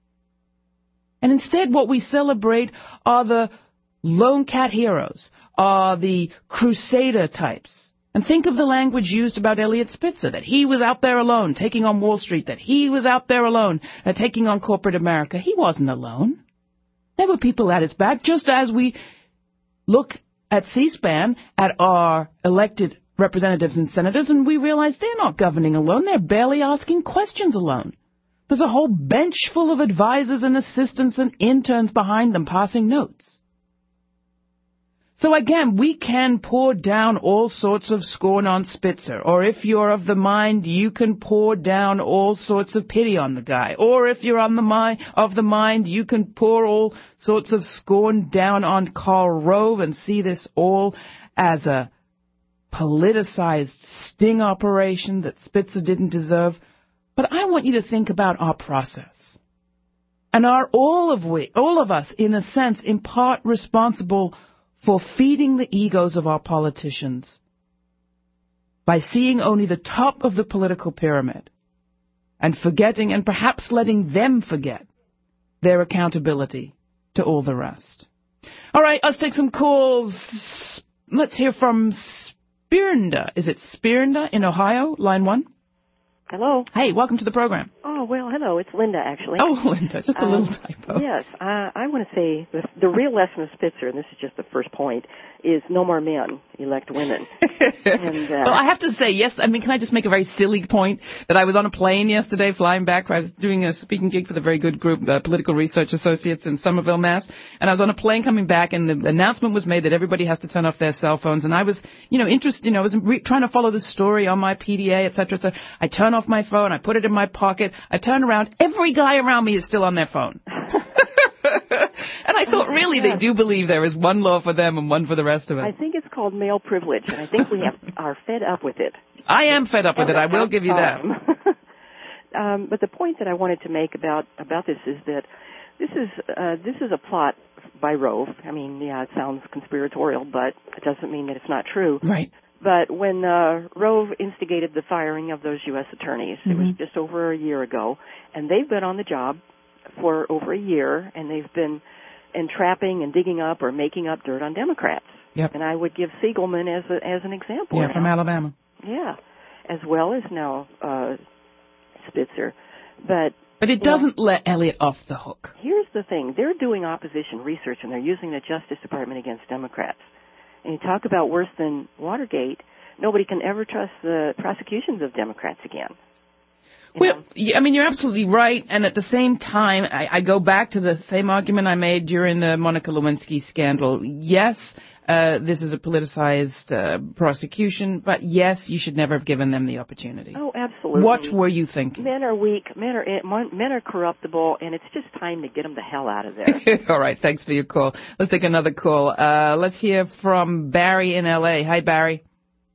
And instead, what we celebrate are the lone cat heroes, are the crusader types. And think of the language used about Eliot Spitzer, that he was out there alone, taking on Wall Street, that he was out there alone, uh, taking on corporate America. He wasn't alone. There were people at his back, just as we look at C-SPAN, at our elected representatives and senators, and we realize they're not governing alone. They're barely asking questions alone. There's a whole bench full of advisors and assistants and interns behind them passing notes. So again, we can pour down all sorts of scorn on Spitzer, or if you're of the mind, you can pour down all sorts of pity on the guy, or if you're on the mind, of the mind, you can pour all sorts of scorn down on Karl Rove and see this all as a politicized sting operation that Spitzer didn't deserve. But I want you to think about our process. And are all of we, all of us, in a sense, in part responsible for feeding the egos of our politicians by seeing only the top of the political pyramid and forgetting and perhaps letting them forget their accountability to all the rest. All right, let's take some calls. Let's hear from Spirnda. Is it Spirnda in Ohio? Line one. Hello. Hey, welcome to the program. Oh, well, hello. It's Linda, actually. Oh, Linda, just a um, little typo. Yes, uh, I want to say the, the real lesson of Spitzer, and this is just the first point, is no more men, elect women. and, uh, well, I have to say, yes, I mean, can I just make a very silly point that I was on a plane yesterday flying back. I was doing a speaking gig for the very good group, the Political Research Associates in Somerville, Mass. And I was on a plane coming back, and the announcement was made that everybody has to turn off their cell phones. And I was, you know, interested, you know, I was re- trying to follow the story on my P D A, et cetera, et cetera. I turn off my phone, I put it in my pocket, I turn around, every guy around me is still on their phone. And I thought, really, yes. They do believe there is one law for them and one for the rest of us. I think it's called male privilege, and I think we have, are fed up with it. I am fed up with it. I will give you that. um, but the point that I wanted to make about, about this is that this is uh, this is a plot by Rove. I mean, yeah, it sounds conspiratorial, but it doesn't mean that it's not true. Right. But when uh, Rove instigated the firing of those U S attorneys, mm-hmm. it was just over a year ago, and they've been on the job for over a year, and they've been entrapping and digging up or making up dirt on Democrats. Yep. And I would give Siegelman as a, as an example. Yeah, from Alabama. Yeah, as well as now uh, Spitzer. But but it doesn't know, let Elliott off the hook. Here's the thing. They're doing opposition research, and they're using the Justice Department against Democrats. And you talk about worse than Watergate, nobody can ever trust the prosecutions of Democrats again. Well, I mean, you're absolutely right. And at the same time, I, I go back to the same argument I made during the Monica Lewinsky scandal. Yes, uh, this is a politicized uh, prosecution, but yes, you should never have given them the opportunity. Oh, absolutely. What were you thinking? Men are weak, men are men are corruptible, and it's just time to get them the hell out of there. All right, thanks for your call. Let's take another call. Uh, let's hear from Barry in L A. Hi, Barry.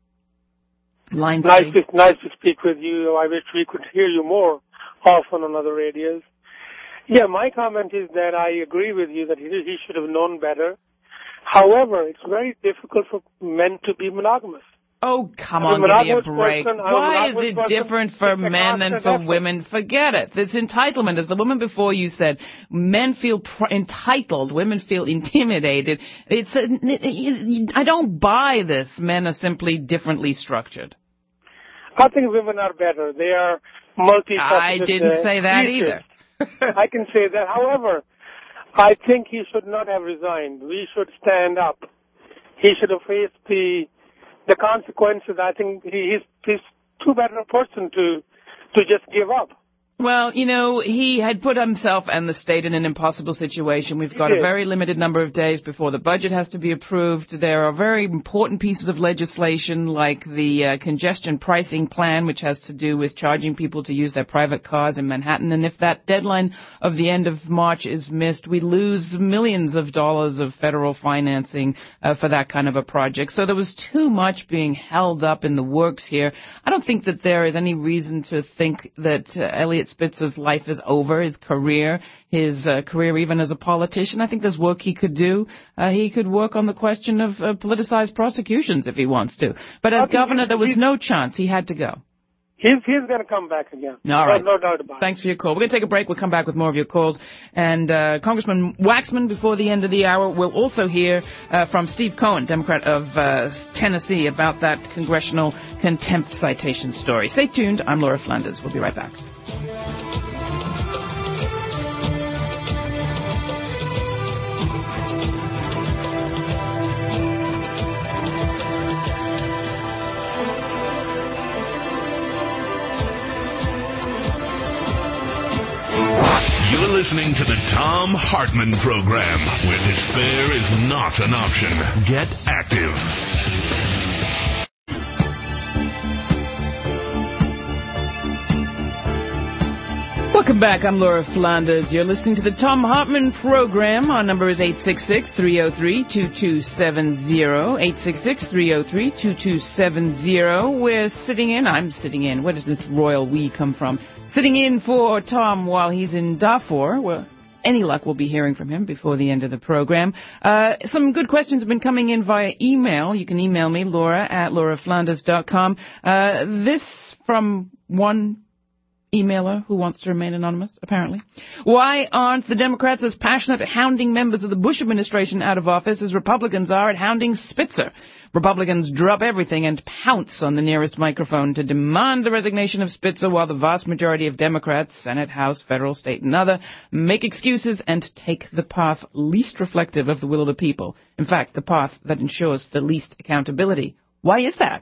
Line nice to, nice to speak with you. I wish we could hear you more often on other radios. Yeah, my comment is that I agree with you that he, he should have known better. However, it's very difficult for men to be monogamous. Oh, come on, give me a break. Person, Why is it person, different for men than for effort. women? Forget it. It's entitlement. As the woman before you said, men feel pr- entitled, women feel intimidated. It's a, it, I don't buy this. Men are simply differently structured. I think women are better. They are multifaceted. I didn't say that creatures. either. I can say that. However, I think he should not have resigned. We should stand up. He should have faced the the consequences. I think he, he's, he's too bad a person to to just give up. Well, you know, he had put himself and the state in an impossible situation. We've got a very limited number of days before the budget has to be approved. There are very important pieces of legislation like the uh, congestion pricing plan, which has to do with charging people to use their private cars in Manhattan. And if that deadline of the end of March is missed, we lose millions of dollars of federal financing uh, for that kind of a project. So there was too much being held up in the works here. I don't think that there is any reason to think that uh, Elliott Spitzer's life is over, his career, his uh, career even as a politician. I think there's work he could do. Uh, he could work on the question of uh, politicized prosecutions if he wants to. But as governor, there was no chance. He had to go. He's, he's going to come back again. All right. No, no doubt about it. Thanks for your call. We're going to take a break. We'll come back with more of your calls. And uh, Congressman Waxman, before the end of the hour, we'll also hear uh, from Steve Cohen, Democrat of uh, Tennessee, about that congressional contempt citation story. Stay tuned. I'm Laura Flanders. We'll be right back. Listening to the Thom Hartmann Program, where despair is not an option. Get active. Welcome back. I'm Laura Flanders. You're listening to the Thom Hartmann Program. Our number is eight six six, three oh three, two two seven oh. eight six six, three oh three, two two seven oh. We're sitting in. I'm sitting in. Where does this royal we come from? Sitting in for Tom while he's in Darfur. Well, any luck, we'll be hearing from him before the end of the program. Uh, some good questions have been coming in via email. You can email me, Laura, at laura flanders dot com. Uh, this from one emailer who wants to remain anonymous, apparently. Why aren't the Democrats as passionate at hounding members of the Bush administration out of office as Republicans are at hounding Spitzer? Republicans drop everything and pounce on the nearest microphone to demand the resignation of Spitzer, while the vast majority of Democrats, Senate, House, federal, state, and other, make excuses and take the path least reflective of the will of the people. In fact, the path that ensures the least accountability. Why is that?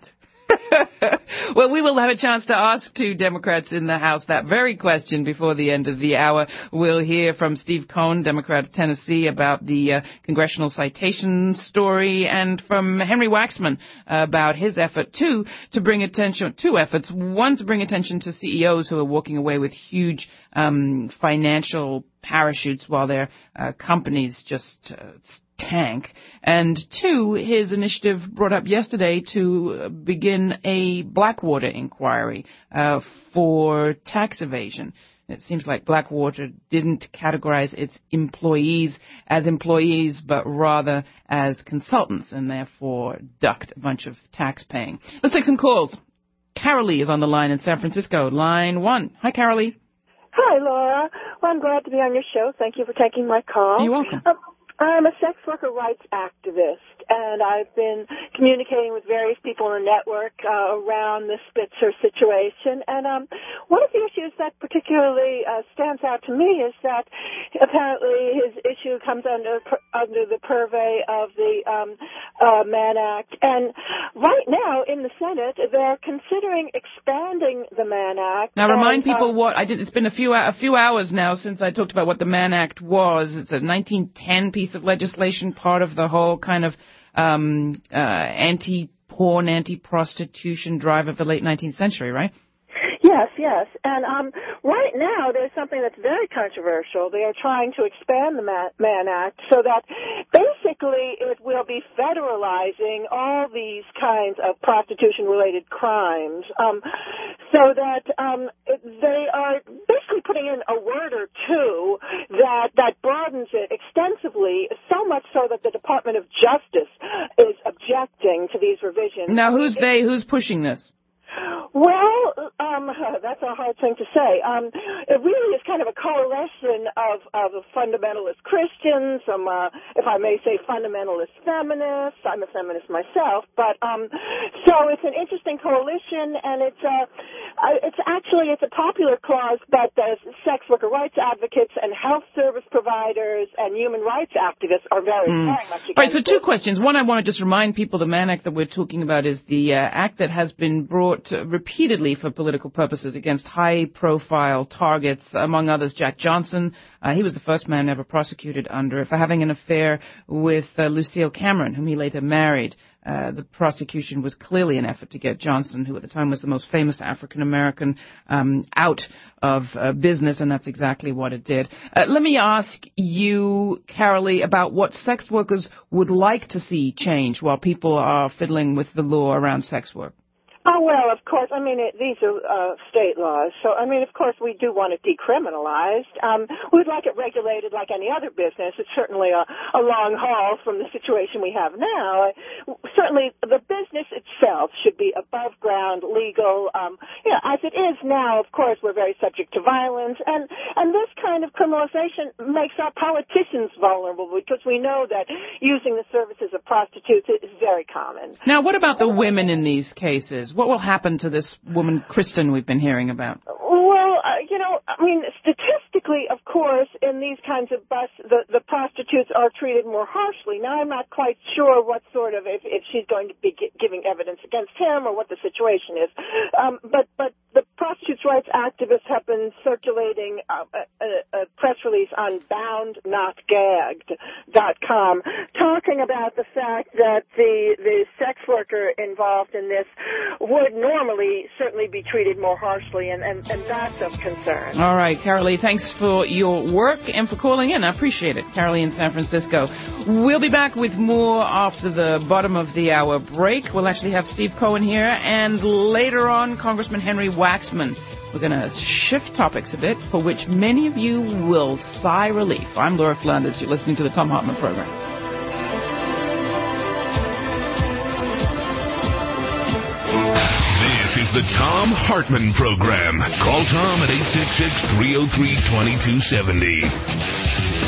Well, we will have a chance to ask two Democrats in the House that very question before the end of the hour. We'll hear from Steve Cohen, Democrat of Tennessee, about the uh, congressional citation story, and from Henry Waxman uh, about his effort, too, to bring attention, two efforts. One, to bring attention to C E Os who are walking away with huge um, financial parachutes while their uh, companies just uh, tank, and two, his initiative brought up yesterday to begin a Blackwater inquiry uh, for tax evasion. It seems like Blackwater didn't categorize its employees as employees, but rather as consultants, and therefore ducked a bunch of tax paying. Let's take some calls. Carolee is on the line in San Francisco. Line one. Hi, Carolee. Hi, Laura. Well, I'm glad to be on your show. Thank you for taking my call. You're welcome. Um, I'm a sex worker rights activist, and I've been communicating with various people in the network uh, around the Spitzer situation. And um, one of the issues that particularly uh, stands out to me is that apparently his issue comes under under the purvey of the um, uh, Mann Act. And right now in the Senate, they're considering expanding the Mann Act. Now, remind and, people um, what I did. It's been a few a few hours now since I talked about what the Mann Act was. It's a nineteen ten piece of legislation, part of the whole kind of um, uh, anti-porn, anti-prostitution drive of the late nineteenth century, right? Yes, yes. And um, right now there's something that's very controversial. They are trying to expand the Mann Act so that basically it will be federalizing all these kinds of prostitution-related crimes, um, so that um, they are basically putting in a word or two that, that broadens it extensively, so much so that the Department of Justice is objecting to these revisions. Now, who's they? Who's pushing this? Well, um, that's a hard thing to say. Um, it really is kind of a coalition of, of fundamentalist Christians, some, uh, if I may say, fundamentalist feminists. I'm a feminist myself, but um, so it's an interesting coalition, and it's uh, it's actually it's a popular cause, but the sex worker rights advocates and health service providers and human rights activists are very, mm. very much against. All right, so two it. questions. One, I want to just remind people the Mann Act that we're talking about is the uh, act that has been brought repeatedly for political purposes against high-profile targets, among others Jack Johnson. Uh, he was the first man ever prosecuted under it for having an affair with uh, Lucille Cameron, whom he later married. Uh, the prosecution was clearly an effort to get Johnson, who at the time was the most famous African-American, um, out of uh, business, and that's exactly what it did. Uh, let me ask you, Carolee, about what sex workers would like to see change while people are fiddling with the law around sex work. Oh, well, of course. I mean, it, these are uh, state laws. So, I mean, of course, we do want it decriminalized. Um, we'd like it regulated like any other business. It's certainly a, a long haul from the situation we have now. Certainly, the business itself should be above ground, legal. Um, you know, as it is now, of course, we're very subject to violence. And, and this kind of criminalization makes our politicians vulnerable because we know that using the services of prostitutes is very common. Now, what about the women in these cases? What will happen to this woman, Kristen, we've been hearing about? Well, uh, you know, I mean, statistically, of course, in these kinds of busts, the, the prostitutes are treated more harshly. Now, I'm not quite sure what sort of, if, if she's going to be g- giving evidence against him or what the situation is. Um, but, but the prostitutes' rights activists have been circulating uh, a, a press release on bound not gagged dot com talking about the fact that the, the sex worker involved in this would normally certainly be treated more harshly, and, and, and that's of concern. All right, Carolee, thanks for your work and for calling in. I appreciate it. Carolee in San Francisco. We'll be back with more after the bottom of the hour break. We'll actually have Steve Cohen here, and later on, Congressman Henry Waxman we're going to shift topics a bit, for which many of you will sigh relief. I'm Laura Flanders. You're listening to the Thom Hartmann Program. This is the Thom Hartmann Program. Call Tom at eight six six, three oh three, two two seven oh.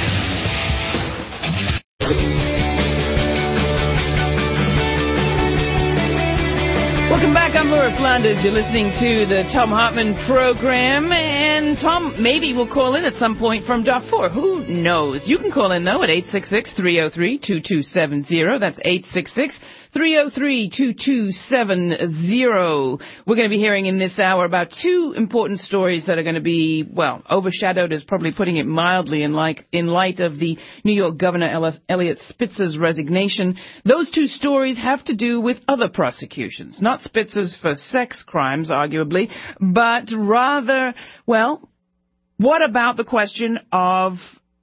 Welcome back. I'm Laura Flanders. You're listening to the Thom Hartmann Program. And Tom maybe will call in at some point from Darfur. Who knows? You can call in, though, at eight six six, three oh three, two two seven oh. That's eight six six, three oh three, two two seven oh. We're going to be hearing in this hour about two important stories that are going to be, well, overshadowed is probably putting it mildly in, like, in light of the New York Governor Eliot Spitzer's resignation. Those two stories have to do with other prosecutions, not Spitzer's for sex crimes, arguably, but rather, well, what about the question of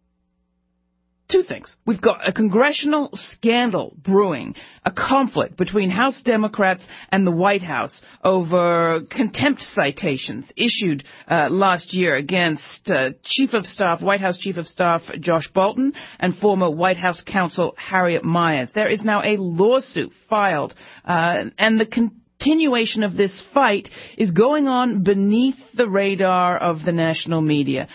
two things? We've got a congressional scandal brewing, a conflict between House Democrats and the White House over contempt citations issued uh, last year against uh, Chief of Staff, White House Chief of Staff Josh Bolten and former White House counsel Harriet Miers. There is now a lawsuit filed, uh, and the con- continuation of this fight is going on beneath the radar of the national media.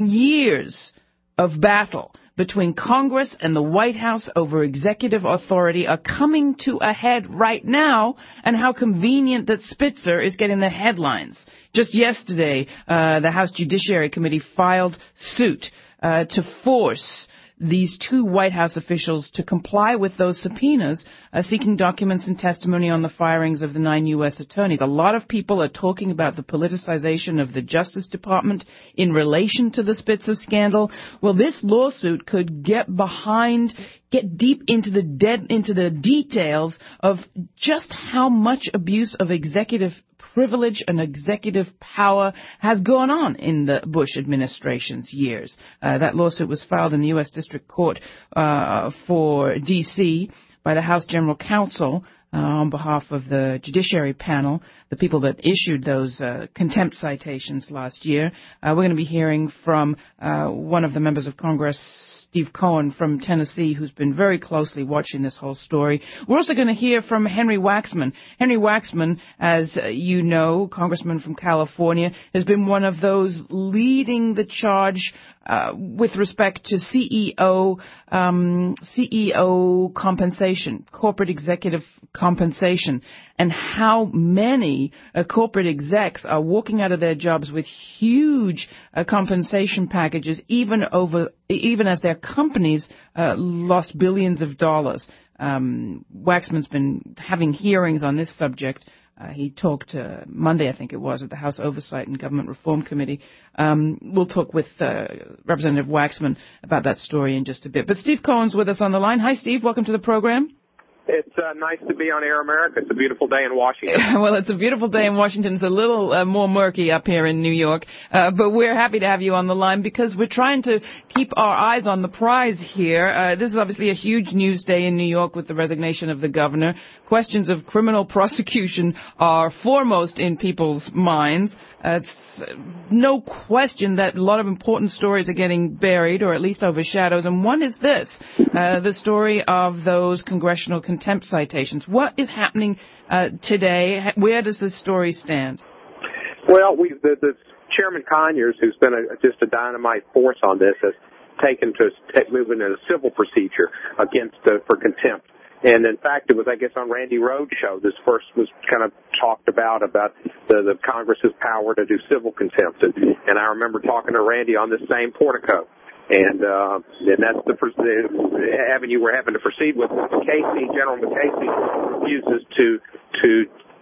Years of battle between Congress and the White House over executive authority are coming to a head right now, and how convenient that Spitzer is getting the headlines. Just yesterday, uh, the House Judiciary Committee filed suit uh, to force these two White House officials to comply with those subpoenas, uh, seeking documents and testimony on the firings of the nine U S attorneys. A lot of people are talking about the politicization of the Justice Department in relation to the Spitzer scandal. Well, this lawsuit could get behind, get deep into the dead, into the details of just how much abuse of executive privilege and executive power has gone on in the Bush administration's years. Uh, that lawsuit was filed in the U S District Court uh, for D C by the House General Counsel uh, on behalf of the Judiciary Panel, the people that issued those uh, contempt citations last year. Uh, we're going to be hearing from uh, one of the members of Congress, Steve Cohen from Tennessee, who's been very closely watching this whole story. We're also going to hear from Henry Waxman. Henry Waxman, as you know, congressman from California, has been one of those leading the charge uh, with respect to C E O, um, C E O compensation, corporate executive compensation, and how many uh, corporate execs are walking out of their jobs with huge uh, compensation packages, even over, even as their companies uh, lost billions of dollars. Um, Waxman's been having hearings on this subject. Uh, he talked uh, Monday, I think it was, at the House Oversight and Government Reform Committee. Um, we'll talk with uh, Representative Waxman about that story in just a bit. But Steve Cohen's with us on the line. Hi, Steve. Welcome to the program. It's uh, nice to be on Air America. It's a beautiful day in Washington. Well, it's a beautiful day in Washington. It's a little uh, more murky up here in New York. Uh, but we're happy to have you on the line because we're trying to keep our eyes on the prize here. Uh, this is obviously a huge news day in New York with the resignation of the governor. Questions of criminal prosecution are foremost in people's minds. Uh, it's no question that a lot of important stories are getting buried or at least overshadowed. And one is this, uh, the story of those congressional contempt citations. What is happening uh, today? Where does this story stand? Well, we, the, the Chairman Conyers, who's been a, just a dynamite force on this, has taken to take, move into a civil procedure against uh, for contempt. And in fact, it was, I guess, on Randy Rhodes' show, this first was kind of talked about, about the, the Congress's power to do civil contempt. And, and I remember talking to Randy on this same portico. And, uh, and that's the, the avenue we're having to proceed with. McCasey, General McCasey, refuses to, to,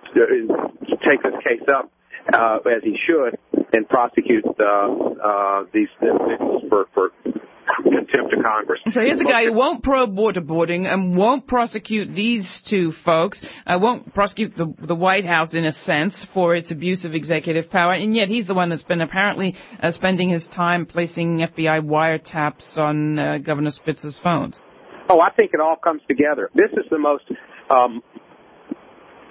to take this case up, uh, as he should, and prosecute, uh, uh, these individuals for, for, contempt of Congress. So here's a guy who won't probe waterboarding and won't prosecute these two folks, uh, won't prosecute the, the White House in a sense for its abuse of executive power, and yet he's the one that's been apparently uh, spending his time placing F B I wiretaps on uh, Governor Spitzer's phones. Oh, I think it all comes together. This is the most um,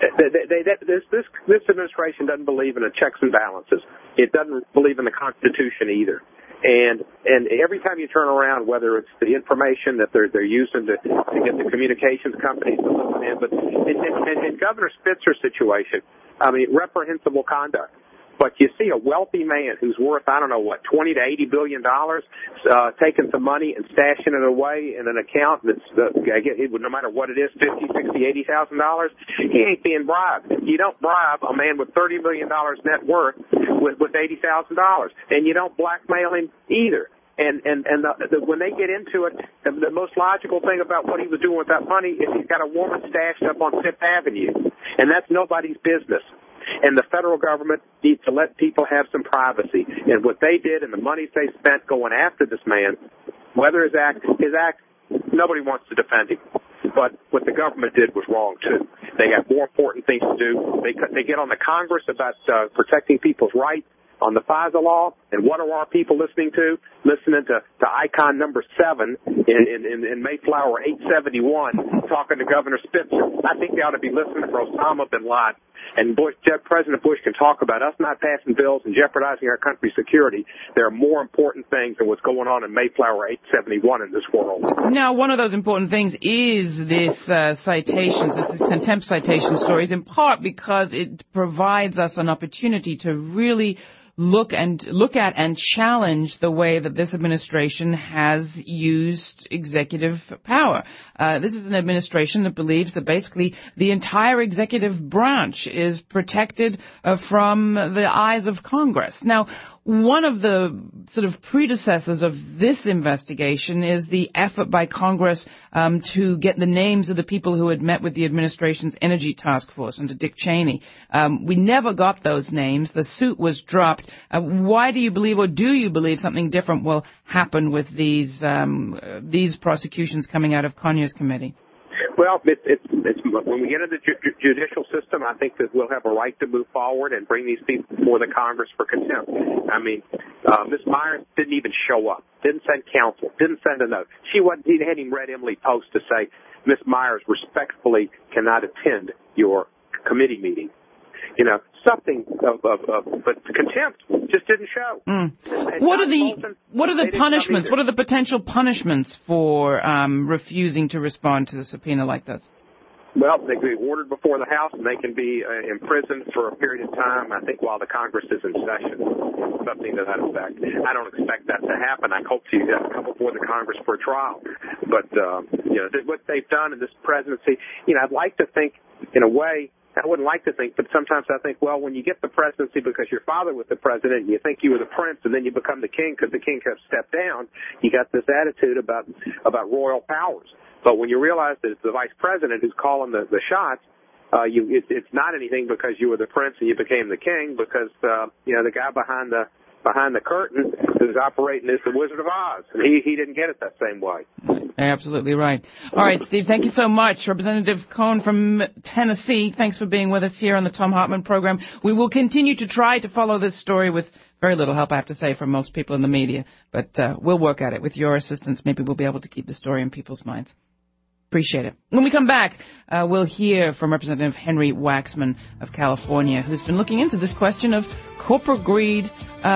They, they, they, this, this, this administration doesn't believe in the checks and balances. It doesn't believe in the Constitution either. And and every time you turn around, whether it's the information that they're they're using to, to get the communications companies to listen in, but in, in, in Governor Spitzer's situation, I mean, reprehensible conduct. But you see a wealthy man who's worth, I don't know, what, twenty to eighty billion dollars, uh, taking some money and stashing it away in an account that's, uh, no matter what it is, fifty, sixty, eighty thousand dollars. He ain't being bribed. You don't bribe a man with thirty million dollars net worth with, with eighty thousand dollars, and you don't blackmail him either. And and and the, the, when they get into it, the, the most logical thing about what he was doing with that money is he's got a woman stashed up on Fifth Avenue, and that's nobody's business. And the federal government needs to let people have some privacy. And what they did and the money they spent going after this man, whether his act, his act, nobody wants to defend him. But what the government did was wrong, too. They got more important things to do. They, they get on the Congress about uh, protecting people's rights on the FISA law, and what are our people listening to? Listening to, to icon number seven in, in, in Mayflower eight seventy-one, talking to Governor Spitzer. I think they ought to be listening for Osama bin Laden. And Bush, President Bush can talk about us not passing bills and jeopardizing our country's security. There are more important things than what's going on in Mayflower eight seventy-one in this world. Now, one of those important things is this uh, citations, this contempt citation stories, in part because it provides us an opportunity to really look and look at and challenge the way that this administration has used executive power. Uh, this is an administration that believes that basically the entire executive branch is protected uh, from the eyes of Congress. Now, one of the sort of predecessors of this investigation is the effort by Congress um, to get the names of the people who had met with the administration's energy task force under Dick Cheney. Um, we never got those names. The suit was dropped. Uh, why do you believe, or do you believe, something different will happen with these um, uh, these prosecutions coming out of Conyers Committee? Well, it, it, it's, when we get into the ju- judicial system, I think that we'll have a right to move forward and bring these people before the Congress for contempt. I mean, uh, Miz Myers didn't even show up, didn't send counsel, didn't send a note. She wasn't, he hadn't even read Emily Post to say, Miz Myers respectfully cannot attend your committee meeting. You know, something of, of, of but contempt just didn't show. Mm. What are the Bolton, what are the punishments? What are the potential punishments for um, refusing to respond to the subpoena like this? Well, they can be ordered before the House, and they can be uh, imprisoned for a period of time, I think, while the Congress is in session, something to that effect. I don't expect that to happen. I hope to uh, come before the Congress for a trial. But, uh, you know, th- what they've done in this presidency, you know, I'd like to think, in a way, I wouldn't like to think, but sometimes I think, well, when you get the presidency because your father was the president, you think you were the prince, and then you become the king because the king has stepped down, you got this attitude about about royal powers. But when you realize that it's the vice president who's calling the, the shots, uh, you it, it's not anything because you were the prince and you became the king, because uh, you know the guy behind the behind the curtain who's operating is the Wizard of Oz, and he he didn't get it that same way. Absolutely right. All right, Steve, thank you so much. Representative Cohn from Tennessee, thanks for being with us here on the Tom Hartman program. We will continue to try to follow this story with very little help, I have to say, from most people in the media, but uh, we'll work at it. With your assistance, maybe we'll be able to keep the story in people's minds. Appreciate it. When we come back, uh, we'll hear from Representative Henry Waxman of California, who's been looking into this question of corporate greed,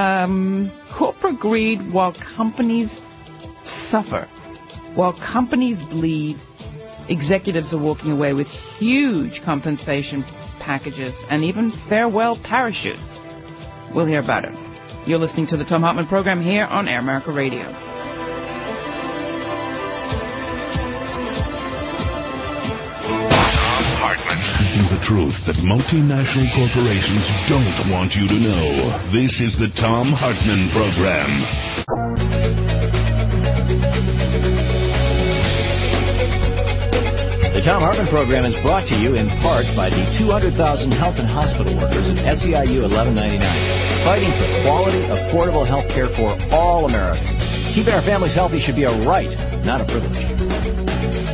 um, corporate greed while companies suffer. While companies bleed, executives are walking away with huge compensation packages and even farewell parachutes. We'll hear about it. You're listening to the Tom Hartman program here on Air America Radio. Speaking the truth that multinational corporations don't want you to know. This is the Tom Hartman Program. The Tom Hartman Program is brought to you in part by the two hundred thousand health and hospital workers at S E I U eleven ninety-nine, fighting for quality, affordable health care for all Americans. Keeping our families healthy should be a right, not a privilege.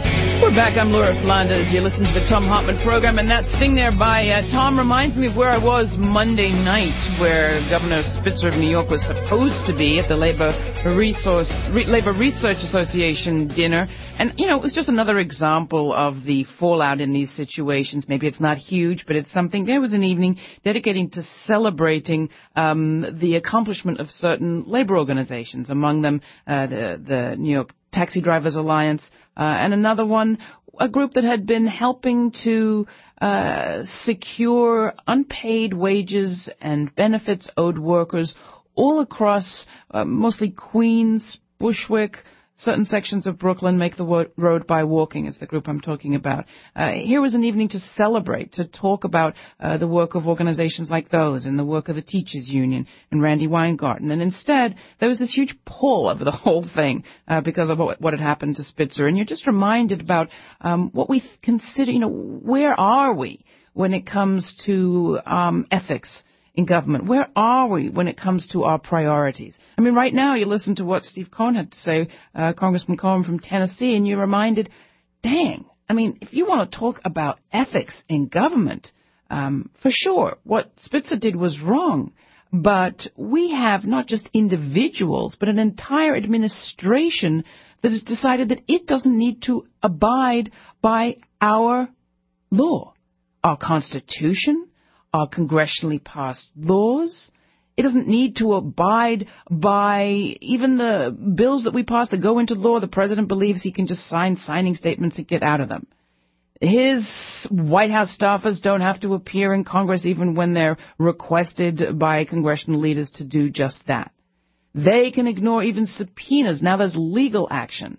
We're back. I'm Laura Flanders. You're listening to the Tom Hartman program, and that sting there by uh, Tom reminds me of where I was Monday night, where Governor Spitzer of New York was supposed to be at the Labor Resource Re- Labor Research Association dinner. And, you know, it was just another example of the fallout in these situations. Maybe it's not huge, but it's something. There was an evening dedicated to celebrating um, the accomplishment of certain labor organizations, among them uh, the, the New York Taxi Drivers Alliance, uh, and another one, a group that had been helping to uh, secure unpaid wages and benefits owed workers all across uh, mostly Queens, Bushwick, certain sections of Brooklyn. Make the wo- road by walking is the group I'm talking about. Uh, here was an evening to celebrate, to talk about uh, the work of organizations like those and the work of the Teachers Union and Randy Weingarten. And instead, there was this huge pull over the whole thing uh, because of what, what had happened to Spitzer. And you're just reminded about um, what we consider, you know, where are we when it comes to um, ethics in government? Where are we when it comes to our priorities? I mean, right now you listen to what Steve Cohen had to say, uh, Congressman Cohen from Tennessee, and you're reminded, dang, I mean, if you want to talk about ethics in government, um, for sure, what Spitzer did was wrong. But we have not just individuals, but an entire administration that has decided that it doesn't need to abide by our law, our Constitution, our congressionally passed laws. It doesn't need to abide by even the bills that we pass that go into law. The president believes he can just sign signing statements and get out of them. His White House staffers don't have to appear in Congress even when they're requested by congressional leaders to do just that. They can ignore even subpoenas. Now there's legal action.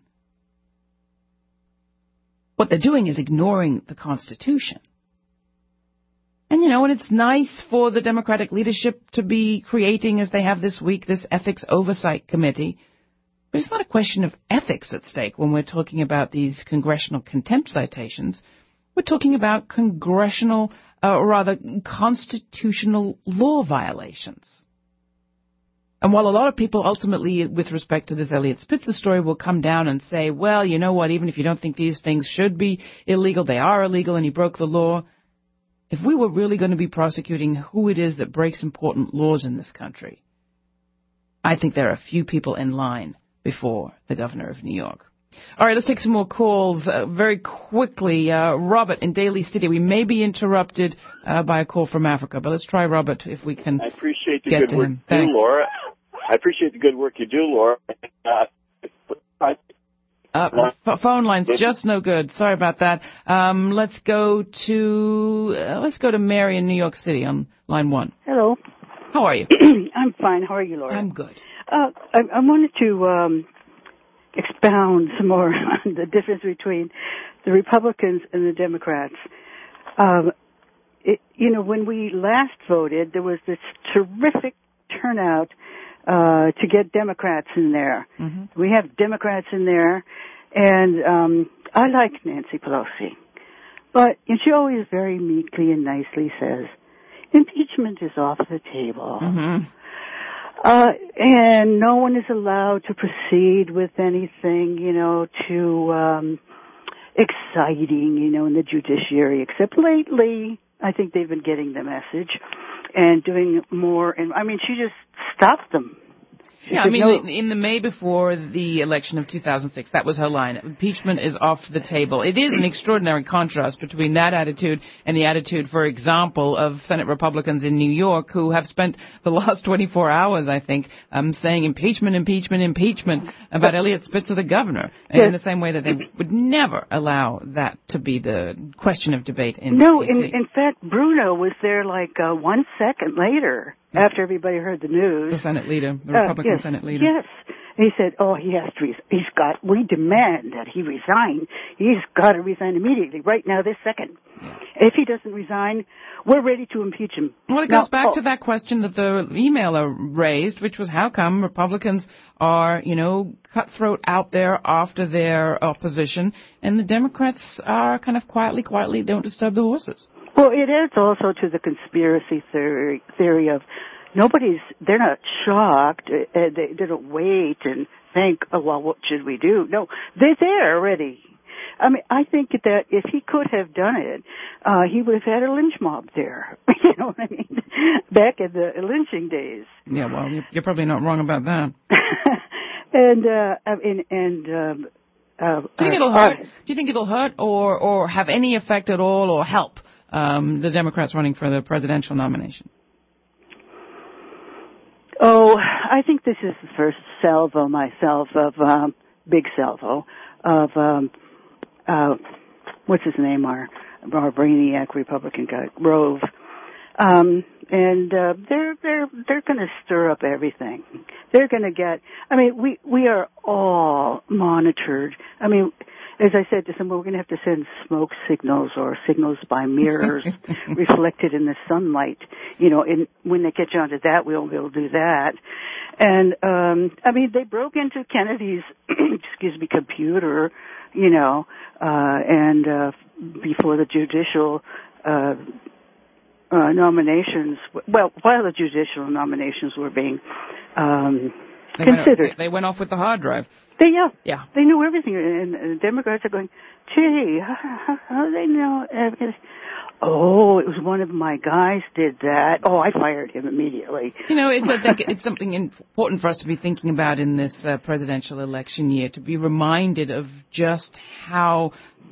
What they're doing is ignoring the Constitution. And, you know, and it's nice for the Democratic leadership to be creating, as they have this week, this Ethics Oversight Committee. But it's not a question of ethics at stake when we're talking about these congressional contempt citations. We're talking about congressional, uh, or rather constitutional law violations. And while a lot of people ultimately, with respect to this Eliot Spitzer story, will come down and say, well, you know what, even if you don't think these things should be illegal, they are illegal and he broke the law. If we were really going to be prosecuting who it is that breaks important laws in this country, I think there are a few people in line before the governor of New York. All right, let's take some more calls uh, very quickly. Uh, Robert in Daly City. We may be interrupted uh, by a call from Africa, but let's try Robert if we can. I appreciate the get good to work him. you do, Thanks. Laura. I appreciate the good work you do, Laura. Uh, I, Uh, f- phone line's just no good. Sorry about that. Um, let's go to uh, let's go to Mary in New York City on line one. Hello. How are you? I'm fine. How are you, Laura? I'm good. Uh, I, I wanted to um, expound some more on the difference between the Republicans and the Democrats. Um, it, you know, when we last voted, there was this terrific turnout Uh, to get Democrats in there. Mm-hmm. We have Democrats in there, and um, I like Nancy Pelosi. But and she always very meekly and nicely says, impeachment is off the table. Mm-hmm. Uh, and no one is allowed to proceed with anything, you know, too um, exciting, you know, in the judiciary, except lately I think they've been getting the message and doing more. And I mean, she just stopped them. She yeah, said, I mean, no. in the May before the election of two thousand six, that was her line. Impeachment is off the table. It is an extraordinary contrast between that attitude and the attitude, for example, of Senate Republicans in New York who have spent the last twenty-four hours, I think, um, saying impeachment, impeachment, impeachment about Eliot Spitzer, the governor, and Yes. in the same way that they would never allow that to be the question of debate in No, D C. in, in fact, Bruno was there like uh, one second later after everybody heard the news. The Senate leader, the Uh, Republican yes, Senate leader. Yes. And he said, oh, he has to, res- he's got, we demand that he resign. He's got to resign immediately, right now, this second. If he doesn't resign, we're ready to impeach him. Well, it Now, goes back oh, to that question that the emailer raised, which was how come Republicans are, you know, cutthroat out there after their opposition, and the Democrats are kind of quietly, quietly don't disturb the horses. Well, it adds also to the conspiracy theory, theory of nobody's, they're not shocked, uh, they, they don't wait and think, oh, well, what should we do? No, they're there already. I mean, I think that if he could have done it, uh, he would have had a lynch mob there. You know what I mean? Back in the lynching days. Yeah, well, you're, you're probably not wrong about that. and, uh, I mean, and, um, uh, do you think it'll hurt? Do you think it'll hurt or, or have any effect at all or help, um, the Democrats running for the presidential nomination? Oh, I think this is the first salvo myself of, um, big salvo of, um, uh, what's his name, our, our brainiac Republican guy, Rove. Um, and, uh, they're, they're, they're gonna stir up everything. They're gonna get, I mean, we, we are all monitored. I mean, as I said to someone, we're gonna have to send smoke signals or signals by mirrors reflected in the sunlight. You know, and when they catch on to that, we won't be able to do that. And, um, I mean, they broke into Kennedy's, excuse me, computer, you know, uh, and, uh, before the judicial, uh, uh, nominations, well, while the judicial nominations were being, um, they considered. Went, they went off with the hard drive. They, yeah. Yeah. They knew everything. And, and the Democrats are going, gee, how, how, how do they know? Oh, it was one of my guys did that. Oh, I fired him immediately. You know, it's, I think it's something important for us to be thinking about in this uh, presidential election year, to be reminded of just how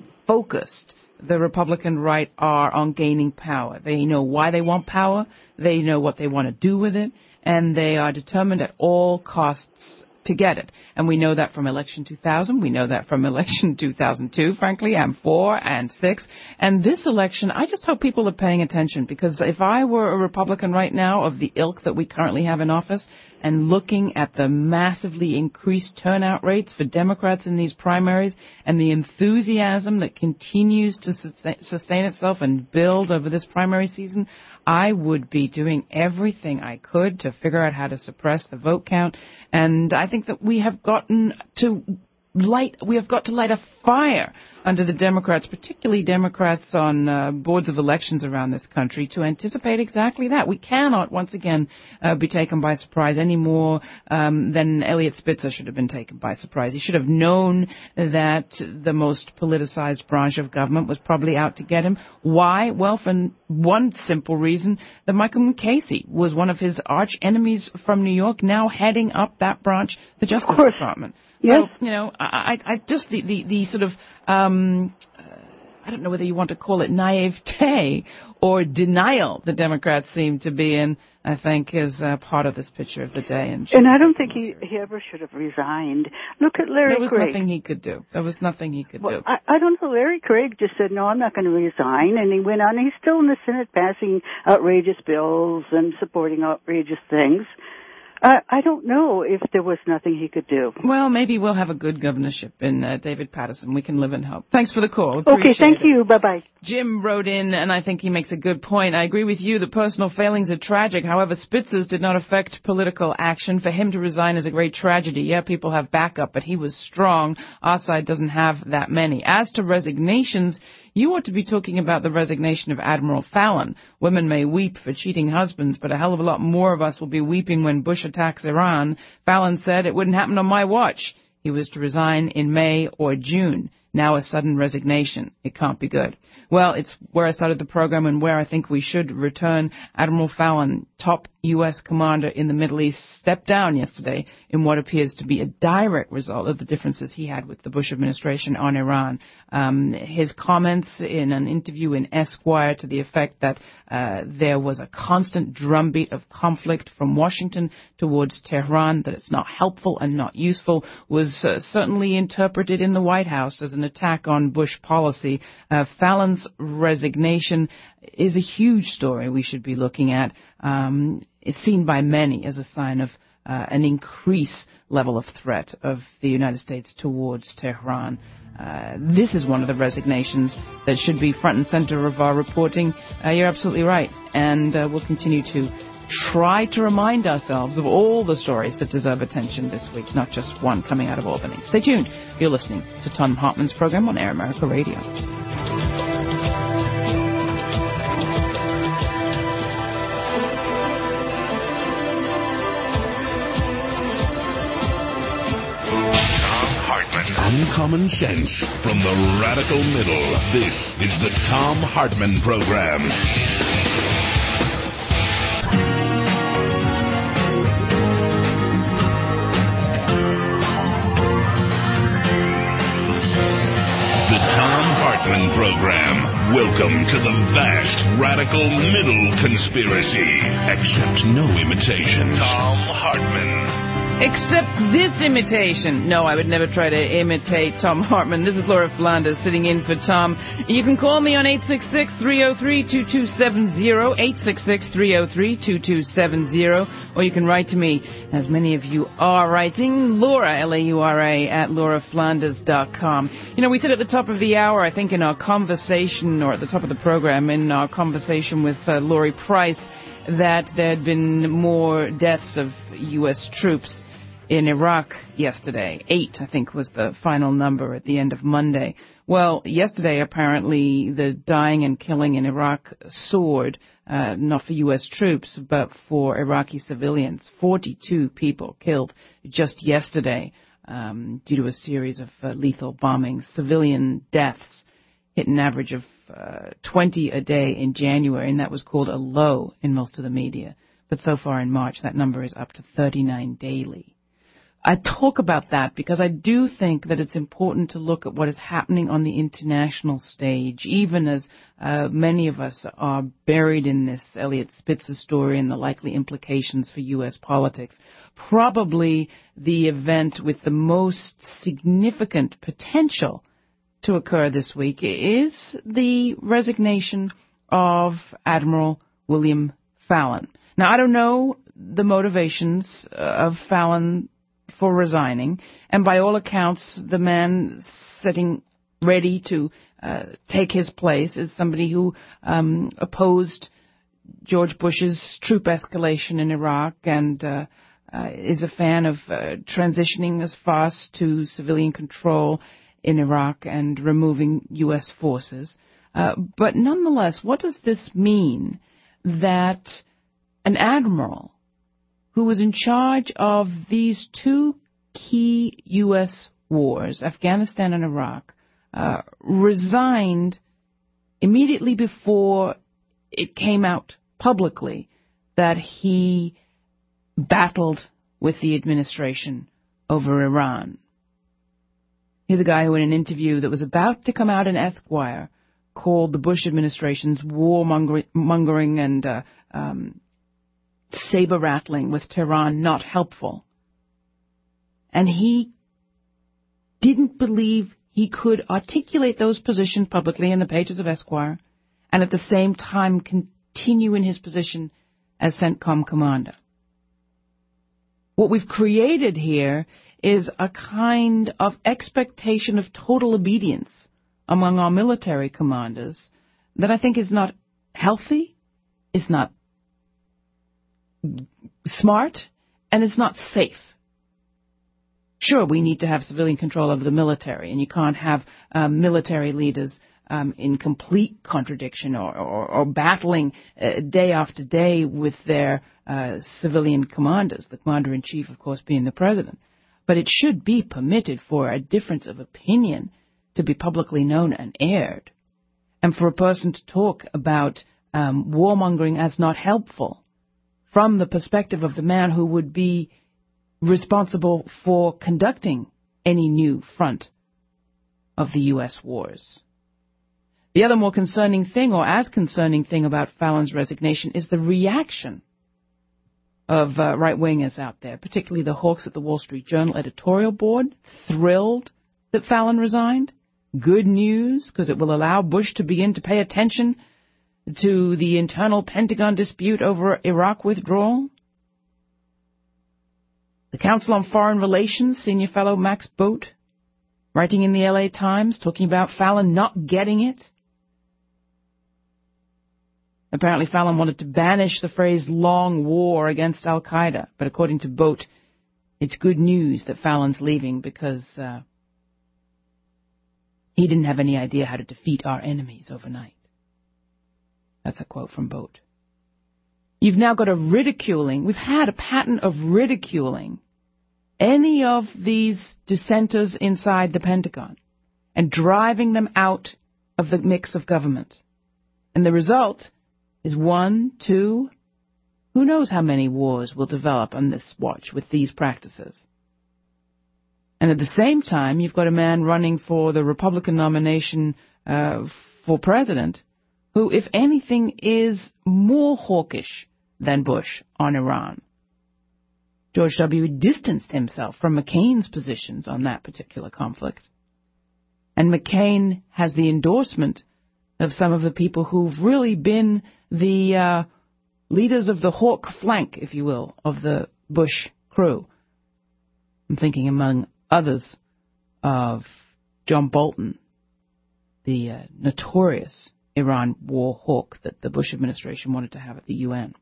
focused the Republican right are on gaining power. They know why they want power. They know what they want to do with it. And they are determined at all costs to get it. And we know that from election two thousand. We know that from election two thousand two, frankly, and four and six. And this election, I just hope people are paying attention, because if I were a Republican right now of the ilk that we currently have in office and looking at the massively increased turnout rates for Democrats in these primaries and the enthusiasm that continues to sustain itself and build over this primary season, I would be doing everything I could to figure out how to suppress the vote count. And I think that we have gotten to light, we have got to light a fire under the Democrats, particularly Democrats on uh, boards of elections around this country, to anticipate exactly that. We cannot, once again, uh, be taken by surprise any more um, than Eliot Spitzer should have been taken by surprise. He should have known that the most politicized branch of government was probably out to get him. Why? Well, for one simple reason, that Michael Mukasey was one of his arch enemies from New York, now heading up that branch, the Justice Department. Yes. So, you know, I, I just, the, the, the sort of, um, uh, I don't know whether you want to call it naivete or denial the Democrats seem to be in, I think, is uh, part of this picture of the day. And, and I don't think he, he ever should have resigned. Look at Larry Craig. There was Craig. nothing he could do. There was nothing he could well, do. I, I don't know. Larry Craig just said, no, I'm not going to resign. And he went on. He's still in the Senate passing outrageous bills and supporting outrageous things. Uh, I don't know if there was nothing he could do. Well, maybe we'll have a good governorship in uh, David Paterson. We can live in hope. Thanks for the call. Appreciate okay, thank it. you. Bye-bye. Jim wrote in, and I think he makes a good point. I agree with you. The personal failings are tragic. However, Spitzer's did not affect political action. For him to resign is a great tragedy. Yeah, people have backup, but he was strong. Our side doesn't have that many. As to resignations, you ought to be talking about the resignation of Admiral Fallon. Women may weep for cheating husbands, but a hell of a lot more of us will be weeping when Bush attacks Iran. Fallon said it wouldn't happen on my watch. He was to resign in May or June. Now a sudden resignation. It can't be good. Well, it's where I started the program and where I think we should return. Admiral Fallon, top U S commander in the Middle East, stepped down yesterday in what appears to be a direct result of the differences he had with the Bush administration on Iran. Um, his comments in an interview in Esquire to the effect that uh, there was a constant drumbeat of conflict from Washington towards Tehran, that it's not helpful and not useful, was uh, certainly interpreted in the White House as an attack on Bush policy. Uh, Fallon's resignation is a huge story we should be looking at. Um, it's seen by many as a sign of uh, an increased level of threat of the United States towards Tehran. Uh, this is one of the resignations that should be front and center of our reporting. Uh, you're absolutely right. And uh, we'll continue to try to remind ourselves of all the stories that deserve attention this week, not just one coming out of Albany. Stay tuned. You're listening to Tom Hartman's program on Air America Radio. And common sense from the radical middle. This is the Thom Hartmann Program. The Thom Hartmann Program. Welcome to the vast radical middle conspiracy. Accept no imitations. Thom Hartmann. Except this imitation. No, I would never try to imitate Thom Hartmann. This is Laura Flanders sitting in for Tom. You can call me on eight six six, three oh three, two two seven zero, eight six six, three oh three, two two seven zero, or you can write to me, as many of you are writing, Laura, L A U R A, at laura flanders dot com. You know, we said at the top of the hour, I think in our conversation, or at the top of the program, in our conversation with uh, Lori Price, that there had been more deaths of U S troops in Iraq yesterday. Eight, I think, was the final number at the end of Monday. Well, yesterday, apparently, the dying and killing in Iraq soared, uh, not for U S troops, but for Iraqi civilians. forty-two people killed just yesterday um, due to a series of uh, lethal bombings. Civilian deaths hit an average of uh, twenty a day in January, and that was called a low in most of the media. But so far in March, that number is up to thirty-nine daily. I talk about that because I do think that it's important to look at what is happening on the international stage, even as uh, many of us are buried in this Eliot Spitzer story and the likely implications for U S politics. Probably the event with the most significant potential to occur this week is the resignation of Admiral William Fallon. Now, I don't know the motivations of Fallon for resigning, and by all accounts, the man sitting ready to uh, take his place is somebody who um, opposed George Bush's troop escalation in Iraq and uh, uh, is a fan of uh, transitioning as fast to civilian control in Iraq and removing U S forces. Uh, but nonetheless, what does this mean that an admiral who was in charge of these two key U S wars, Afghanistan and Iraq, uh, resigned immediately before it came out publicly that he battled with the administration over Iran? Here's a guy who, in an interview that was about to come out in Esquire, called the Bush administration's warmongering and uh, um, saber-rattling with Tehran not helpful. And he didn't believe he could articulate those positions publicly in the pages of Esquire and at the same time continue in his position as CENTCOM commander. What we've created here is a kind of expectation of total obedience among our military commanders that I think is not healthy, is not smart, and it's not safe. Sure, we need to have civilian control over the military, and you can't have um, military leaders um, in complete contradiction or, or, or battling uh, day after day with their uh, civilian commanders, the commander-in-chief, of course, being the president. But it should be permitted for a difference of opinion to be publicly known and aired, and for a person to talk about um, warmongering as not helpful from the perspective of the man who would be responsible for conducting any new front of the U S wars. The other more concerning thing, or as concerning thing about Fallon's resignation, is the reaction of uh, right-wingers out there, particularly the hawks at the Wall Street Journal editorial board, thrilled that Fallon resigned. Good news, because it will allow Bush to begin to pay attention to the internal Pentagon dispute over Iraq withdrawal. The Council on Foreign Relations, senior fellow Max Boat, writing in the L A Times, talking about Fallon not getting it. Apparently Fallon wanted to banish the phrase long war against al-Qaeda, but according to Boat, it's good news that Fallon's leaving because uh, he didn't have any idea how to defeat our enemies overnight. That's a quote from Boat. You've now got a ridiculing, we've had a pattern of ridiculing any of these dissenters inside the Pentagon and driving them out of the mix of government. And the result is one, two, who knows how many wars will develop on this watch with these practices. And at the same time, you've got a man running for the Republican nomination uh, for president who, if anything, is more hawkish than Bush on Iran. George W. distanced himself from McCain's positions on that particular conflict. And McCain has the endorsement of some of the people who've really been the uh, leaders of the hawk flank, if you will, of the Bush crew. I'm thinking, among others, of John Bolton, the uh, notorious Iran war hawk that the Bush administration wanted to have at the U N.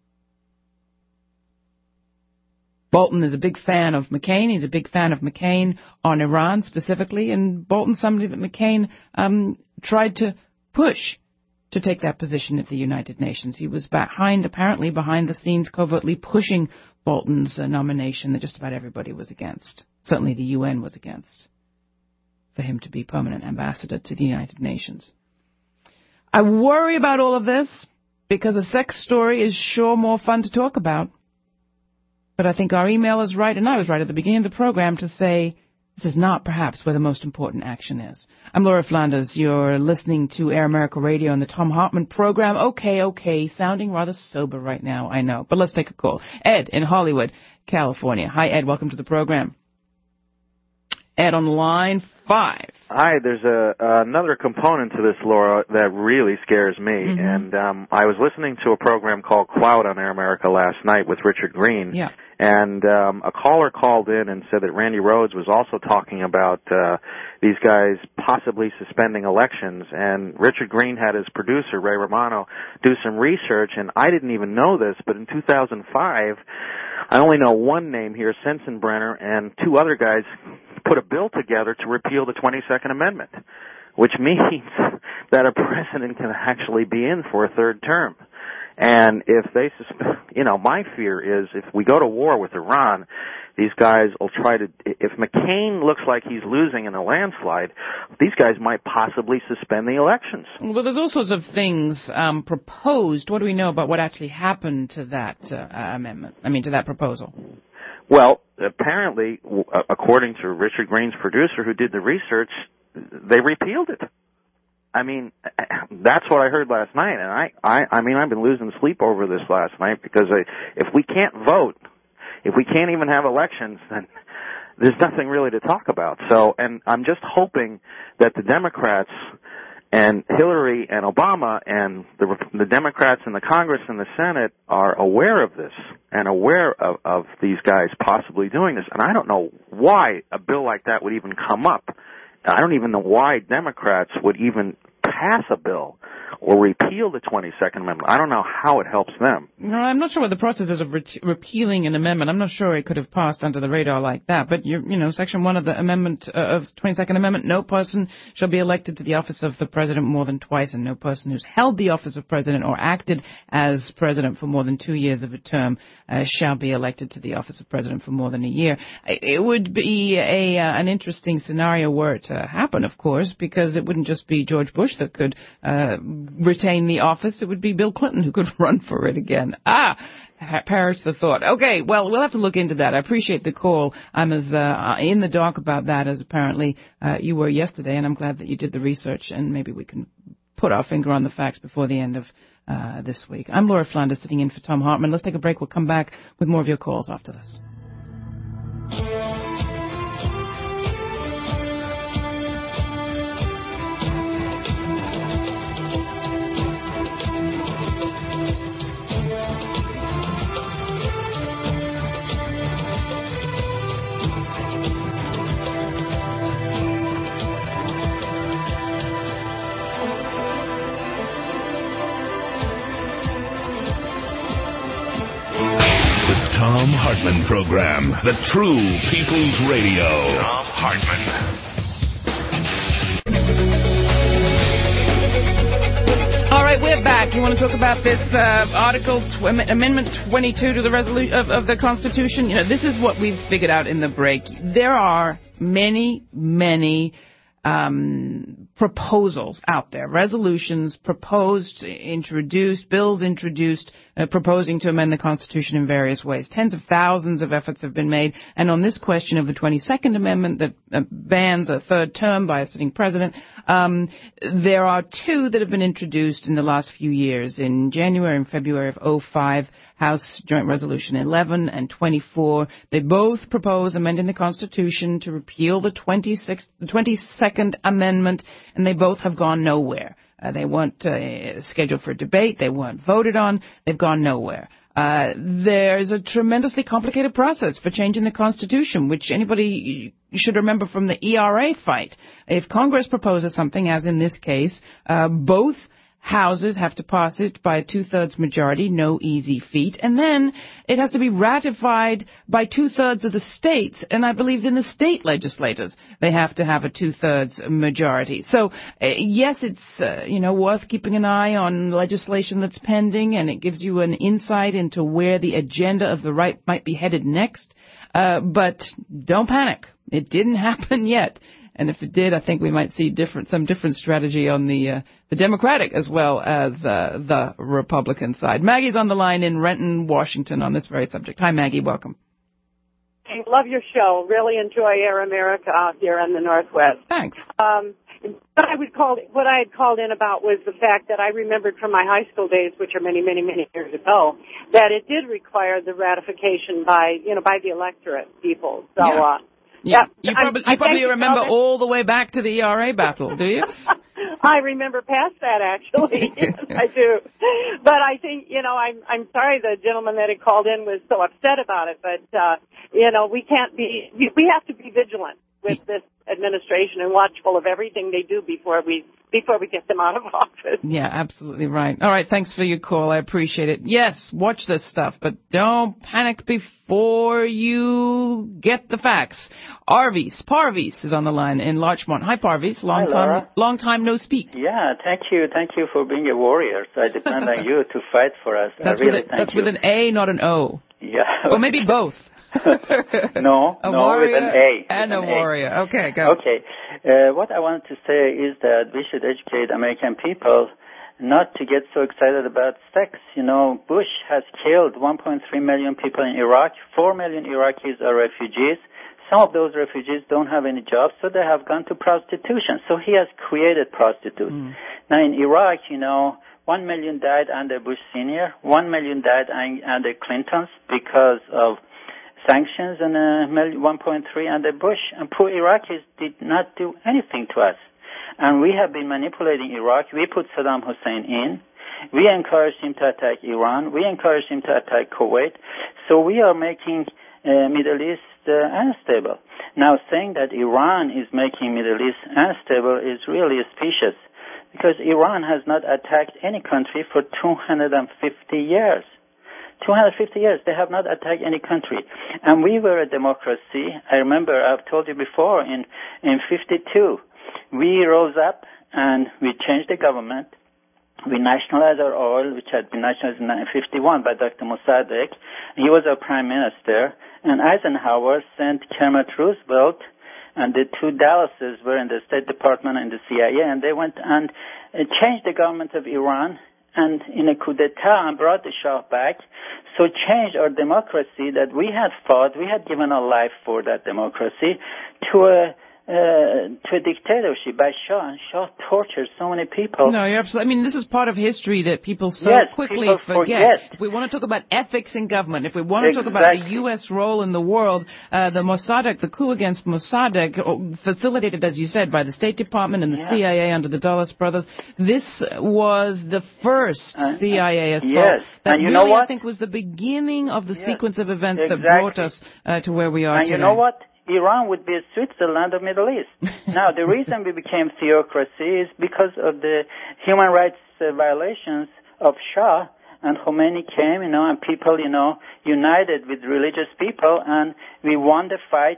Bolton is a big fan of McCain. He's a big fan of McCain on Iran specifically, and Bolton's somebody that McCain um, tried to push to take that position at the United Nations. He was behind, apparently behind the scenes, covertly pushing Bolton's uh, nomination that just about everybody was against. Certainly the U N was against, for him to be permanent ambassador to the United Nations. I worry about all of this because a sex story is sure more fun to talk about. But I think our email is right, and I was right at the beginning of the program to say this is not perhaps where the most important action is. I'm Laura Flanders. You're listening to Air America Radio and the Thom Hartmann program. Okay, okay, sounding rather sober right now, I know. But let's take a call. Ed in Hollywood, California. Hi, Ed. Welcome to the program. Ed on line five. Hi, there's a another component to this, Laura, that really scares me. Mm-hmm. And um, I was listening to a program called Cloud on Air America last night with Richard Green. Yeah. And um, a caller called in and said that Randy Rhoads was also talking about uh, these guys possibly suspending elections. And Richard Green had his producer, Ray Romano, do some research. And I didn't even know this, but in two thousand five, I only know one name here, Sensenbrenner, and two other guys put a bill together to repeal the twenty-second Amendment, which means that a president can actually be in for a third term. And if they, you know, my fear is if we go to war with Iran, these guys will try to, if McCain looks like he's losing in a landslide, these guys might possibly suspend the elections. Well, there's all sorts of things um, proposed. What do we know about what actually happened to that uh, amendment, I mean, to that proposal? Well, apparently, according to Richard Green's producer who did the research, they repealed it. I mean, that's what I heard last night, and I, I, I mean, I've been losing sleep over this last night because I, if we can't vote, if we can't even have elections, then there's nothing really to talk about. So, and I'm just hoping that the Democrats and Hillary and Obama and the, the Democrats in the Congress and the Senate are aware of this and aware of, of these guys possibly doing this. And I don't know why a bill like that would even come up. I don't even know why Democrats would even pass a bill or repeal the twenty-second Amendment. I don't know how it helps them. No, I'm not sure what the process is of re- repealing an amendment. I'm not sure it could have passed under the radar like that. But, you you know, Section one of the amendment uh, of twenty-second Amendment, no person shall be elected to the office of the president more than twice, and no person who's held the office of president or acted as president for more than two years of a term uh, shall be elected to the office of president for more than a year. It would be a uh, an interesting scenario were it to happen, of course, because it wouldn't just be George Bush that could uh, retain the office. It would be Bill Clinton who could run for it again. Ah, perish the thought. Okay, well, we'll have to look into that. I appreciate the call. I'm as uh, in the dark about that as apparently uh, you were yesterday, and I'm glad that you did the research, and maybe we can put our finger on the facts before the end of uh, this week. I'm Laura Flanders, sitting in for Thom Hartmann. Let's take a break. We'll come back with more of your calls after this. Thom Hartmann program, the true people's radio. Thom Hartmann. All right, we're back. you want to talk about this uh, Article tw- Amendment twenty-two to the resolu- of, of the Constitution? You know, this is what we've figured out in the break. There are many, many um, proposals out there, resolutions proposed, introduced, bills introduced, uh, proposing to amend the Constitution in various ways. Tens of thousands of efforts have been made. And on this question of the twenty-second Amendment that uh, bans a third term by a sitting president, um, there are two that have been introduced in the last few years. In January and February of oh five, House Joint Resolution eleven and twenty-four. They both propose amending the Constitution to repeal the twenty-sixth, the twenty-second Amendment, and they both have gone nowhere. Uh, they weren't uh, scheduled for debate. They weren't voted on. They've gone nowhere. Uh, there's a tremendously complicated process for changing the Constitution, which anybody should remember from the E R A fight. If Congress proposes something, as in this case, uh, both houses have to pass it by a two-thirds majority, no easy feat, and then it has to be ratified by two-thirds of the states, and I believe in the state legislators they have to have a two-thirds majority. So, uh, yes, it's, uh, you know, worth keeping an eye on legislation that's pending, and it gives you an insight into where the agenda of the right might be headed next, uh, but don't panic. It didn't happen yet. And if it did, I think we might see different, some different strategy on the uh, the Democratic as well as uh, the Republican side. Maggie's on the line in Renton, Washington, on this very subject. Hi, Maggie. Welcome. I love your show. Really enjoy Air America out here in the Northwest. Thanks. Um, what I would call what I had called in about was the fact that I remembered from my high school days, which are many, many, many years ago, that it did require the ratification by you know by the electorate people. So. Yeah. Uh, Yeah, yeah, you probably, you probably remember all the way back to the E R A battle, do you? I remember past that, actually. Yes, I do. But I think, you know, I'm I'm sorry the gentleman that had called in was so upset about it, but, uh, you know, we can't be, we have to be vigilant with this administration and watchful of everything they do before we before we get them out of office. Yeah, absolutely right. All right, thanks for your call. I appreciate it. Yes, watch this stuff, but don't panic before you get the facts. Arvis, Parvis is on the line in Larchmont. Hi, Parvis. Long Hi, time, Laura. long time no speak. Yeah, thank you. Thank you for being a warrior. So I depend on you to fight for us. That's, I really with, a, thank that's you. with an A, not an O. Yeah. Or maybe both. no, a no, warrior with an A. and with a an warrior. A. Okay, go. Okay. Uh, what I wanted to say is that we should educate American people not to get so excited about sex. You know, Bush has killed one point three million people in Iraq. four million Iraqis are refugees. Some of those refugees don't have any jobs, so they have gone to prostitution. So he has created prostitutes. Mm. Now, in Iraq, you know, one million died under Bush Senior, one million died under Clinton's because of sanctions, and uh, one point three under Bush. And poor Iraqis did not do anything to us. And we have been manipulating Iraq. We put Saddam Hussein in. We encouraged him to attack Iran. We encouraged him to attack Kuwait. So we are making uh, Middle East uh, unstable. Now, saying that Iran is making Middle East unstable is really specious, because Iran has not attacked any country for two hundred fifty years. two hundred fifty years, they have not attacked any country. And we were a democracy. I remember, I've told you before, in, in fifty-two, we rose up and we changed the government. We nationalized our oil, which had been nationalized in nineteen fifty-one by Doctor Mossadegh. He was our prime minister. And Eisenhower sent Kermit Roosevelt, and the two Dallases were in the State Department and the C I A, and they went and changed the government of Iran, and in a coup d'etat, and brought the Shah back, so changed our democracy that we had fought, we had given our life for that democracy, to a Uh, to a dictatorship by Shah, and Shah tortured so many people. No, you're absolutely. I mean, this is part of history that people so yes, quickly people forget. forget. If we want to talk about ethics in government, if we want to exactly. talk about the U S role in the world, uh, the Mossadegh, the coup against Mossadegh, facilitated, as you said, by the State Department and the yeah. C I A under the Dulles brothers. This was the first uh, C I A assault. Yes. That and you really, know what? I think, was the beginning of the yes. sequence of events exactly. that brought us uh, to where we are and today. And you know what? Iran would be a Switzerland of Middle East. Now, the reason we became theocracy is because of the human rights uh, violations of Shah, and Khomeini came, you know, and people, you know, united with religious people, and we won the fight,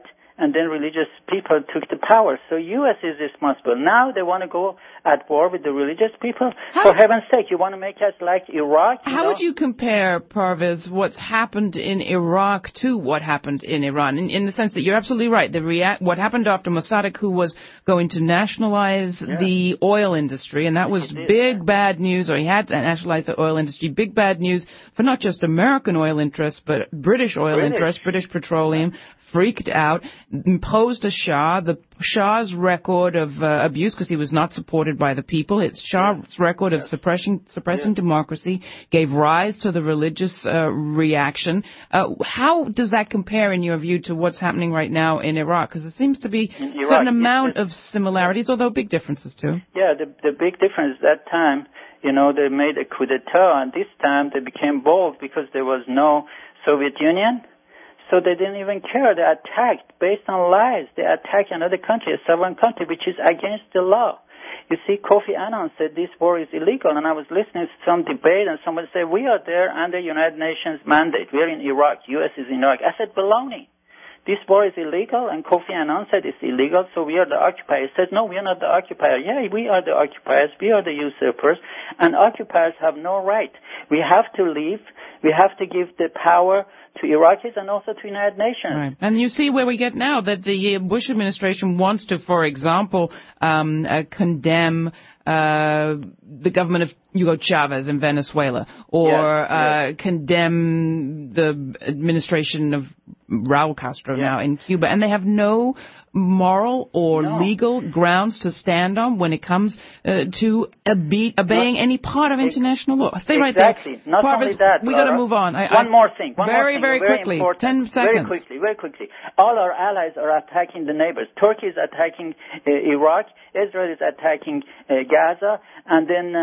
and then religious people took the power. So U S is responsible. Now they want to go at war with the religious people. How, For heaven's sake, you want to make us like Iraq? How know? would you compare, Parvez, what's happened in Iraq to what happened in Iran? In, in the sense that you're absolutely right. The rea- what happened after Mossadegh, who was going to nationalize yeah. the oil industry, and that was did, big yeah. bad news, or he had to nationalize the oil industry, big bad news for not just American oil interests, but British oil British. interests, British petroleum, freaked out, imposed a Shah. The Shah's record of uh, abuse, because he was not supported by the people, it's Shah's yes. record of yes. suppressing, suppressing yes. democracy, gave rise to the religious uh, reaction. Uh, how does that compare, in your view, to what's happening right now in Iraq? Because there seems to be a certain amount of similarities, although big differences too. Yeah, the, the big difference that time, you know, they made a coup d'etat, and this time they became bold because there was no Soviet Union. So they didn't even care. They attacked based on lies. They attacked another country, a sovereign country, which is against the law. You see, Kofi Annan said this war is illegal, and I was listening to some debate, and somebody said, we are there under United Nations mandate. We are in Iraq. U S is in Iraq. I said, baloney. This war is illegal, and Kofi Annan said it's illegal, so we are the occupiers. He said, no, we are not the occupier. Yeah, we are the occupiers. We are the usurpers, and occupiers have no right. We have to leave. We have to give the power to Iraqis and also to United Nations. Right. And you see where we get now that the Bush administration wants to, for example, um, uh, condemn uh, the government of Hugo Chavez in Venezuela, or yes, uh, yes. condemn the administration of Raul Castro yes. now in Cuba. And they have no moral or no. legal grounds to stand on when it comes uh, to obe- obeying Not, any part of international law. Stay exactly. right there. Exactly. Not Parvez, only that, we got to move on. I, one I, more thing. One very, more thing, very, very quickly. Important. Ten seconds. Very quickly, very quickly. All our allies are attacking the neighbors. Turkey is attacking uh, Iraq. Israel is attacking uh, Gaza. And then uh,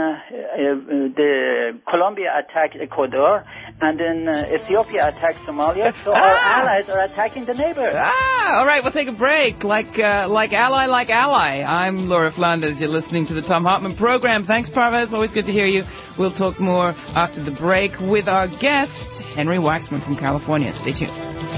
uh, the Colombia attacked Ecuador. And then uh, Ethiopia attacked Somalia. So ah! our allies are attacking the neighbors. Ah! All right, we'll take a break. Like, uh, like ally, like ally. I'm Laura Flanders. You're listening to the Thom Hartmann program. Thanks, Parvez. Always good to hear you. We'll talk more after the break with our guest, Henry Waxman from California. Stay tuned.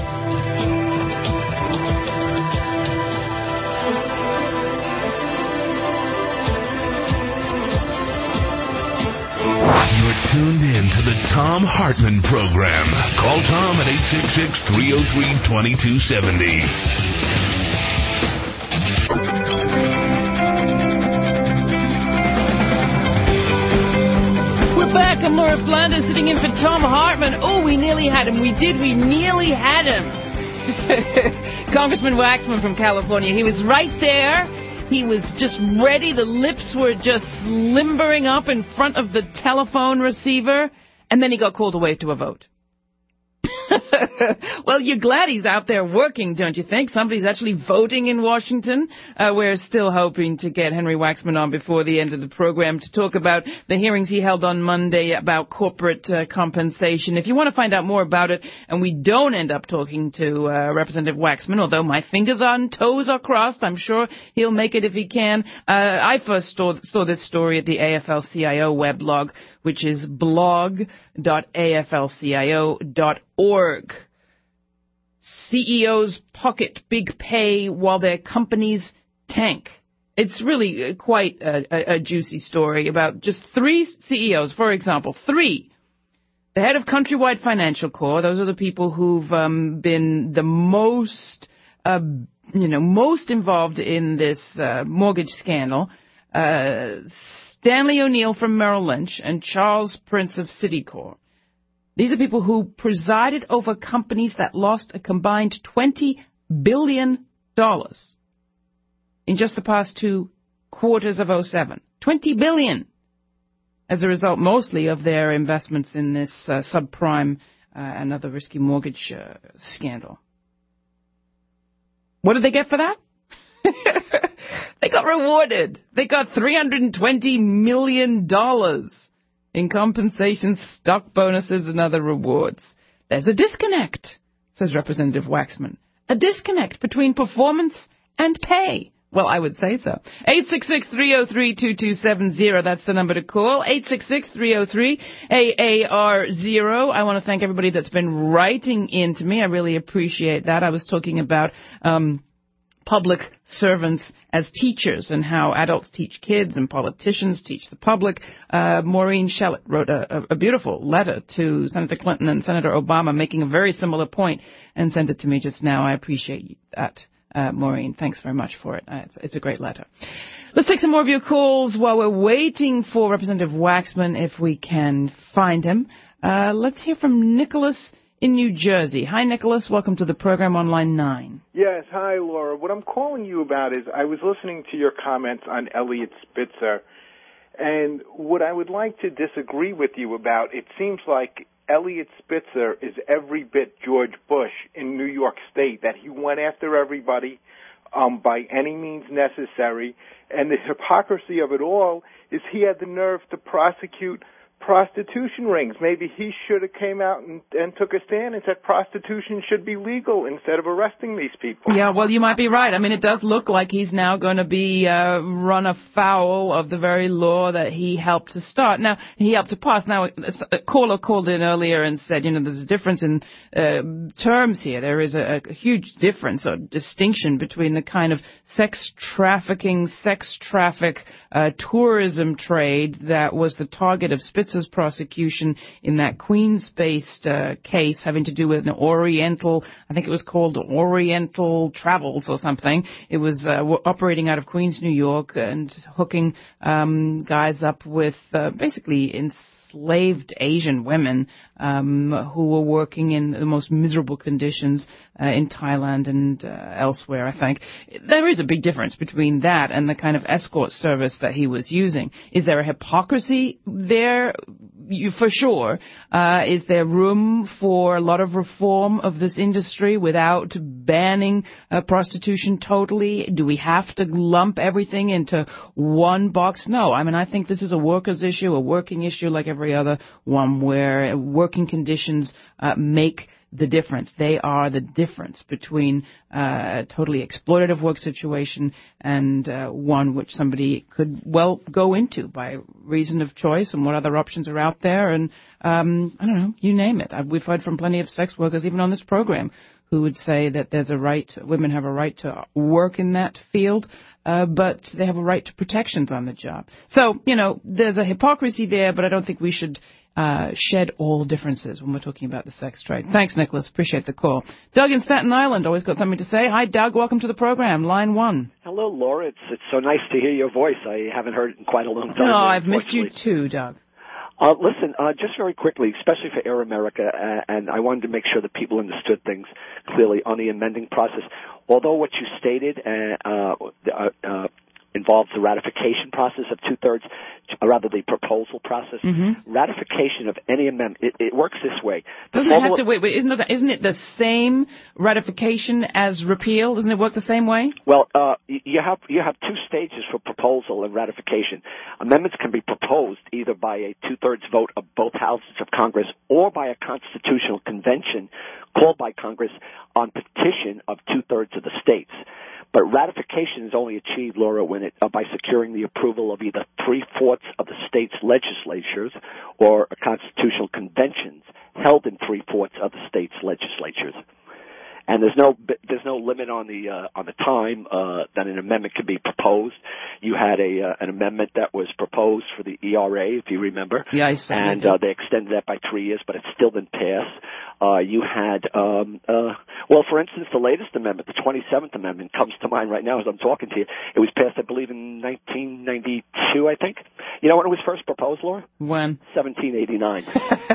You're tuned in to the Thom Hartmann program. Call Tom at eight six six, three oh three, two two seven oh. We're back. I'm Laura Flanders sitting in for Thom Hartmann. Oh, we nearly had him. We did. We nearly had him. Congressman Waxman from California. He was right there. He was just ready. The lips were just limbering up in front of the telephone receiver. And then he got called away to a vote. Well, you're glad he's out there working, don't you think? Somebody's actually voting in Washington. Uh, we're still hoping to get Henry Waxman on before the end of the program to talk about the hearings he held on Monday about corporate uh, compensation. If you want to find out more about it, and we don't end up talking to uh, Representative Waxman, although my fingers and toes are crossed, I'm sure he'll make it if he can. Uh, I first saw, saw this story at the A F L C I O weblog, which is blog dot A F L C I O dot org. C E Os pocket big pay while their companies tank. It's really quite a, a, a juicy story about just three C E Os, for example, three. The head of Countrywide Financial Corp, those are the people who've um, been the most, uh, you know, most involved in this uh, mortgage scandal. Uh, Stanley O'Neill from Merrill Lynch and Charles Prince of Citicorp. These are people who presided over companies that lost a combined twenty billion dollars in just the past two quarters of oh seven. twenty billion dollars as a result mostly of their investments in this uh, subprime uh, and other risky mortgage uh, scandal. What did they get for that? They got rewarded. They got three hundred twenty million dollars in compensation, stock bonuses, and other rewards. There's a disconnect, says Representative Waxman. A disconnect between performance and pay. Well, I would say so. eight six six, three oh three, two two seven oh. That's the number to call. eight six six, three oh three, A A R zero. I want to thank everybody that's been writing in to me. I really appreciate that. I was talking about um public servants as teachers and how adults teach kids and politicians teach the public. Uh, Maureen Shellett wrote a, a beautiful letter to Senator Clinton and Senator Obama making a very similar point and sent it to me just now. I appreciate that, uh, Maureen. Thanks very much for it. Uh, it's, it's a great letter. Let's take some more of your calls while we're waiting for Representative Waxman, if we can find him. Uh, let's hear from Nicholas in New Jersey. Hi, Nicholas. Welcome to the program on line nine. Yes. Hi, Laura. What I'm calling you about is I was listening to your comments on Eliot Spitzer, and what I would like to disagree with you about, it seems like Eliot Spitzer is every bit George Bush in New York State, that he went after everybody um, by any means necessary, and the hypocrisy of it all is he had the nerve to prosecute prostitution rings. Maybe he should have came out and, and took a stand and said prostitution should be legal instead of arresting these people. Yeah, well, you might be right. I mean, it does look like he's now going to be uh, run afoul of the very law that he helped to start. Now, he helped to pass. Now, a caller called in earlier and said, you know, there's a difference in uh, terms here. There is a, a huge difference or distinction between the kind of sex trafficking, sex traffic, uh, tourism trade that was the target of Spitzer's prosecution in that Queens-based uh, case having to do with an Oriental, I think it was called Oriental Travels or something. It was uh, operating out of Queens, New York, and hooking um, guys up with uh, basically enslaved Asian women um, who were working in the most miserable conditions uh, in Thailand and uh, elsewhere, I think. There is a big difference between that and the kind of escort service that he was using. Is there a hypocrisy there? You, for sure. Uh, is there room for a lot of reform of this industry without banning uh, prostitution totally? Do we have to lump everything into one box? No. I mean, I think this is a workers' issue, a working issue like every other one, where working conditions uh, make the difference. They are the difference between uh, a totally exploitative work situation and uh, one which somebody could well go into by reason of choice and what other options are out there. And um, I don't know, you name it. I've, we've heard from plenty of sex workers, even on this program, who would say that there's a right, women have a right to work in that field, uh, but they have a right to protections on the job. So, you know, there's a hypocrisy there, but I don't think we should Uh, shed all differences when we're talking about the sex trade. Thanks, Nicholas. Appreciate the call. Doug in Staten Island, always got something to say. Hi, Doug. Welcome to the program. Line one. Hello, Laura. It's it's so nice to hear your voice. I haven't heard it in quite a long time. No, I've missed you too, Doug. Uh, listen, uh, just very quickly, especially for Air America, uh, and I wanted to make sure that people understood things clearly on the amending process. Although what you stated uh, uh, uh, involves the ratification process of two-thirds, or rather the proposal process. Mm-hmm. Ratification of any amendment, it, it works this way. The Doesn't it have to, wait, wait, isn't it, isn't it the same ratification as repeal? Doesn't it work the same way? Well, uh, you have, you have two stages for proposal and ratification. Amendments can be proposed either by a two-thirds vote of both houses of Congress or by a constitutional convention called by Congress on petition of two-thirds of the states. But ratification is only achieved, Laura, when it, uh, by securing the approval of either three-fourths of the state's legislatures or constitutional conventions held in three-fourths of the state's legislatures. And there's no there's no limit on the uh, on the time uh, that an amendment can be proposed. You had a uh, an amendment that was proposed for the E R A, if you remember. Yeah, I saw And uh, they extended that by three years, but it still didn't pass. Uh, you had, um, uh, well, for instance, the latest amendment, the twenty-seventh Amendment, comes to mind right now as I'm talking to you. It was passed, I believe, in nineteen ninety-two, I think. You know when it was first proposed, Laura? When? seventeen eighty-nine.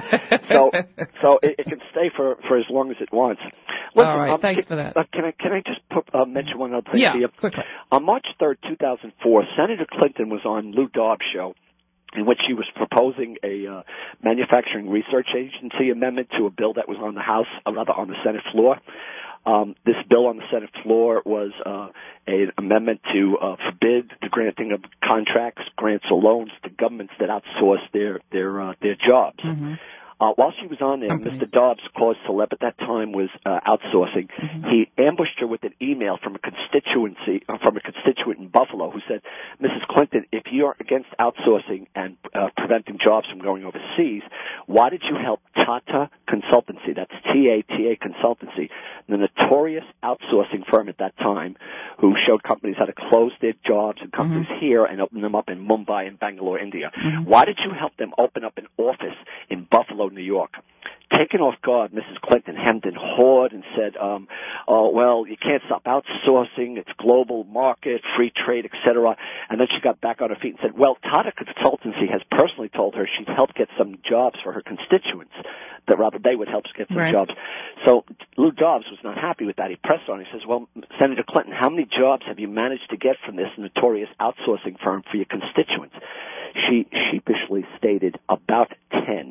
so, so it, it can stay for, for as long as it wants. Listen, All right, um, thanks can, for that. Uh, can I can I just put, uh, mention one other thing yeah, to you? quickly. On March third, two thousand four, Senator Clinton was on Lou Dobbs' show, in which she was proposing a uh, manufacturing research agency amendment to a bill that was on the House, or rather on the Senate floor. Um, this bill on the Senate floor was uh, an amendment to uh, forbid the granting of contracts, grants, or loans to governments that outsource their their uh, their jobs. Mm-hmm. Uh, while she was on there, Companies. Mister Dobbs, cause celeb at that time, was uh, outsourcing. Mm-hmm. He ambushed her with an email from a constituency, uh, from a constituent in Buffalo, who said, Missus Clinton, if you're against outsourcing and uh, preventing jobs from going overseas, why did you help Tata Consultancy? That's T A T A Consultancy, the notorious outsourcing firm at that time, who showed companies how to close their jobs and companies mm-hmm. here and open them up in Mumbai and Bangalore, India. Mm-hmm. Why did you help them open up an office in Buffalo, New York? Taken off guard, Missus Clinton hemmed and hawed and said, um, oh, well, you can't stop outsourcing. It's global market, free trade, et cetera. And then she got back on her feet and said, well, Tata Consultancy has personally told her she'd help get some jobs for her constituents, that rather they would help get some right. jobs. So Lou Dobbs was not happy with that. He pressed on. He says, well, Senator Clinton, how many jobs have you managed to get from this notorious outsourcing firm for your constituents? She sheepishly stated, about ten.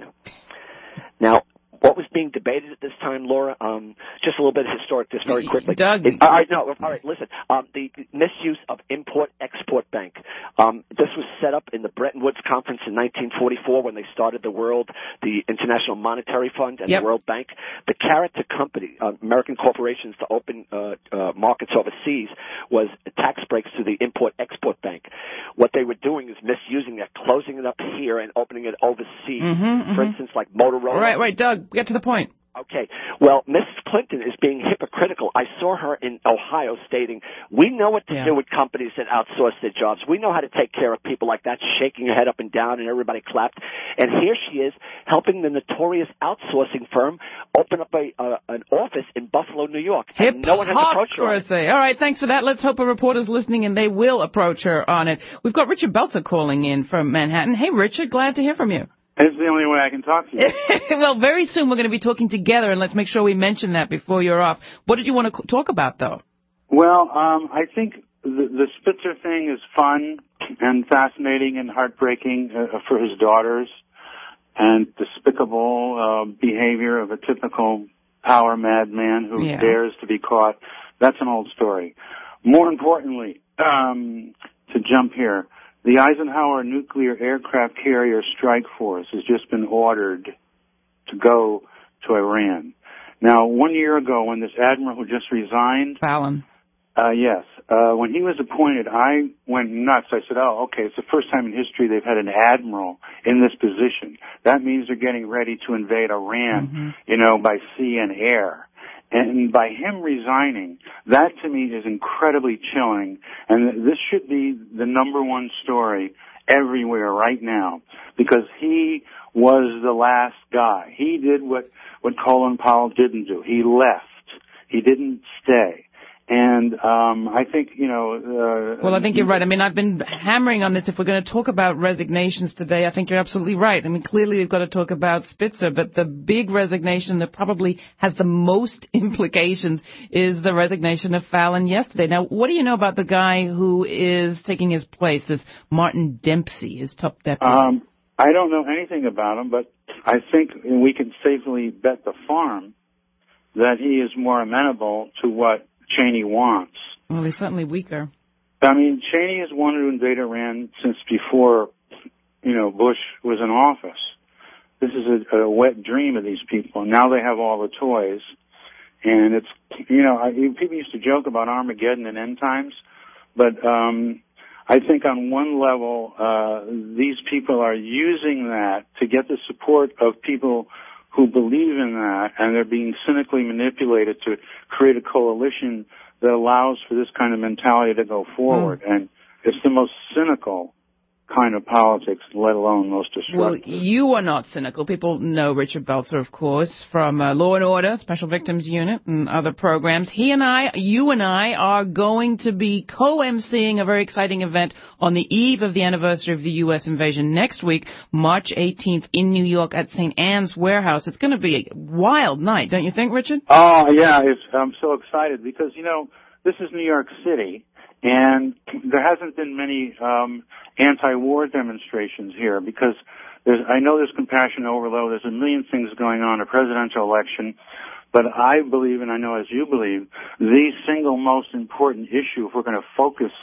Now, what was being debated at this time, Laura? Um, just a little bit of historic, just very quickly. Doug. It, all right, no, all right, listen. Um, the misuse of Import-Export Bank. Um, this was set up in the Bretton Woods Conference in nineteen forty-four when they started the world, the International Monetary Fund and yep. the World Bank. The carrot to company, uh, American corporations to open uh, uh, markets overseas was tax breaks to the Import-Export Bank. What they were doing is misusing that, closing it up here and opening it overseas. Mm-hmm, mm-hmm. For instance, like Motorola. Right, right, Doug. Get to the point. Okay. Well, Missus Clinton is being hypocritical. I saw her in Ohio stating, we know what to yeah. do with companies that outsource their jobs. We know how to take care of people like that, shaking her head up and down, and everybody clapped. And here she is helping the notorious outsourcing firm open up a uh, an office in Buffalo, New York. And no one has approached her on it. All right, thanks for that. Let's hope a reporter's listening and they will approach her on it. We've got Richard Belzer calling in from Manhattan. Hey, Richard, glad to hear from you. It's the only way I can talk to you. Well, very soon we're going to be talking together, and let's make sure we mention that before you're off. What did you want to talk about, though? Well, um, I think the, the Spitzer thing is fun and fascinating and heartbreaking uh, for his daughters, and despicable uh, behavior of a typical power madman who yeah. dares to be caught. That's an old story. More importantly, um, to jump here, the Eisenhower nuclear aircraft carrier strike force has just been ordered to go to Iran. Now, one year ago, when this admiral who just resigned, Fallon, uh, yes, uh, when he was appointed, I went nuts. I said, "Oh, okay, it's the first time in history they've had an admiral in this position. That means they're getting ready to invade Iran, mm-hmm. you know, by sea and air." And by him resigning, that to me is incredibly chilling. And this should be the number one story everywhere right now, because he was the last guy. He did what, what Colin Powell didn't do. He left. He didn't stay. And um I think, you know... Uh, well, I think you're right. I mean, I've been hammering on this. If we're going to talk about resignations today, I think you're absolutely right. I mean, clearly we've got to talk about Spitzer, but the big resignation that probably has the most implications is the resignation of Fallon yesterday. Now, what do you know about the guy who is taking his place, this Martin Dempsey, his top deputy? Um, I don't know anything about him, but I think we can safely bet the farm that he is more amenable to what Cheney wants. Well, he's certainly weaker. I mean, Cheney has wanted to invade Iran since before, you know, Bush was in office. This is a, a wet dream of these people. Now they have all the toys. And it's, you know, I, people used to joke about Armageddon and end times, but um, I think on one level, uh, these people are using that to get the support of people who believe in that, and they're being cynically manipulated to create a coalition that allows for this kind of mentality to go forward. Mm. And it's the most cynical kind of politics, let alone most destructive. Well, you are not cynical. People know Richard Belzer, of course, from uh, Law and Order, Special Victims Unit, and other programs. He and I, you and I, are going to be co-emceeing a very exciting event on the eve of the anniversary of the U S invasion next week, March eighteenth, in New York at Saint Anne's Warehouse. It's going to be a wild night, don't you think, Richard? Oh, yeah, it's, I'm so excited because, you know, this is New York City. And there hasn't been many um, anti-war demonstrations here because there's, I know there's compassion overload. There's a million things going on, a presidential election. But I believe, and I know as you believe, the single most important issue, if we're going to focus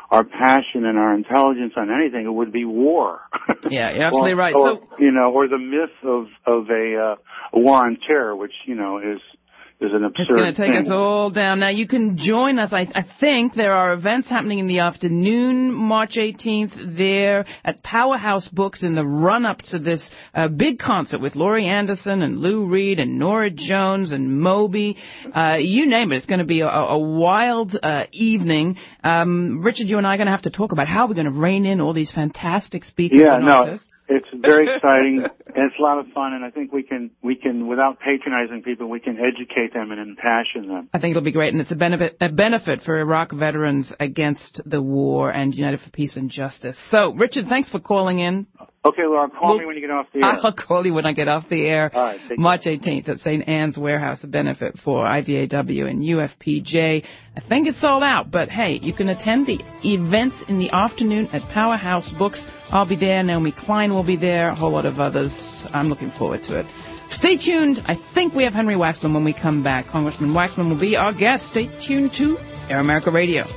our passion and our intelligence on anything, it would be war. Yeah, you're absolutely or, right. Or, so, you know, or the myth of of a, uh, a war on terror, which you know is is an absurd it's going to take thing. us all down. Now, you can join us. I, I think there are events happening in the afternoon, March eighteenth, there at Powerhouse Books in the run-up to this uh, big concert with Laurie Anderson and Lou Reed and Nora Jones and Moby. Uh, you name it. It's going to be a, a wild uh, evening. Um, Richard, you and I are going to have to talk about how we're going to rein in all these fantastic speakers yeah, and no, artists. It's very exciting, and it's a lot of fun, and I think we can, we can, without patronizing people, we can educate them and impassion them. I think it'll be great, and it's a benefit, a benefit for Iraq veterans against the war and United for Peace and Justice. So, Richard, thanks for calling in. Okay, Laura, call well, me when you get off the air. I'll call you when I get off the air. All right, take March eighteenth at Saint Anne's Warehouse, a benefit for I V A W and U F P J. I think it's sold out, but hey, you can attend the events in the afternoon at Powerhouse Books. I'll be there. Naomi Klein will be there. A whole lot of others. I'm looking forward to it. Stay tuned. I think we have Henry Waxman when we come back. Congressman Waxman will be our guest. Stay tuned to Air America Radio.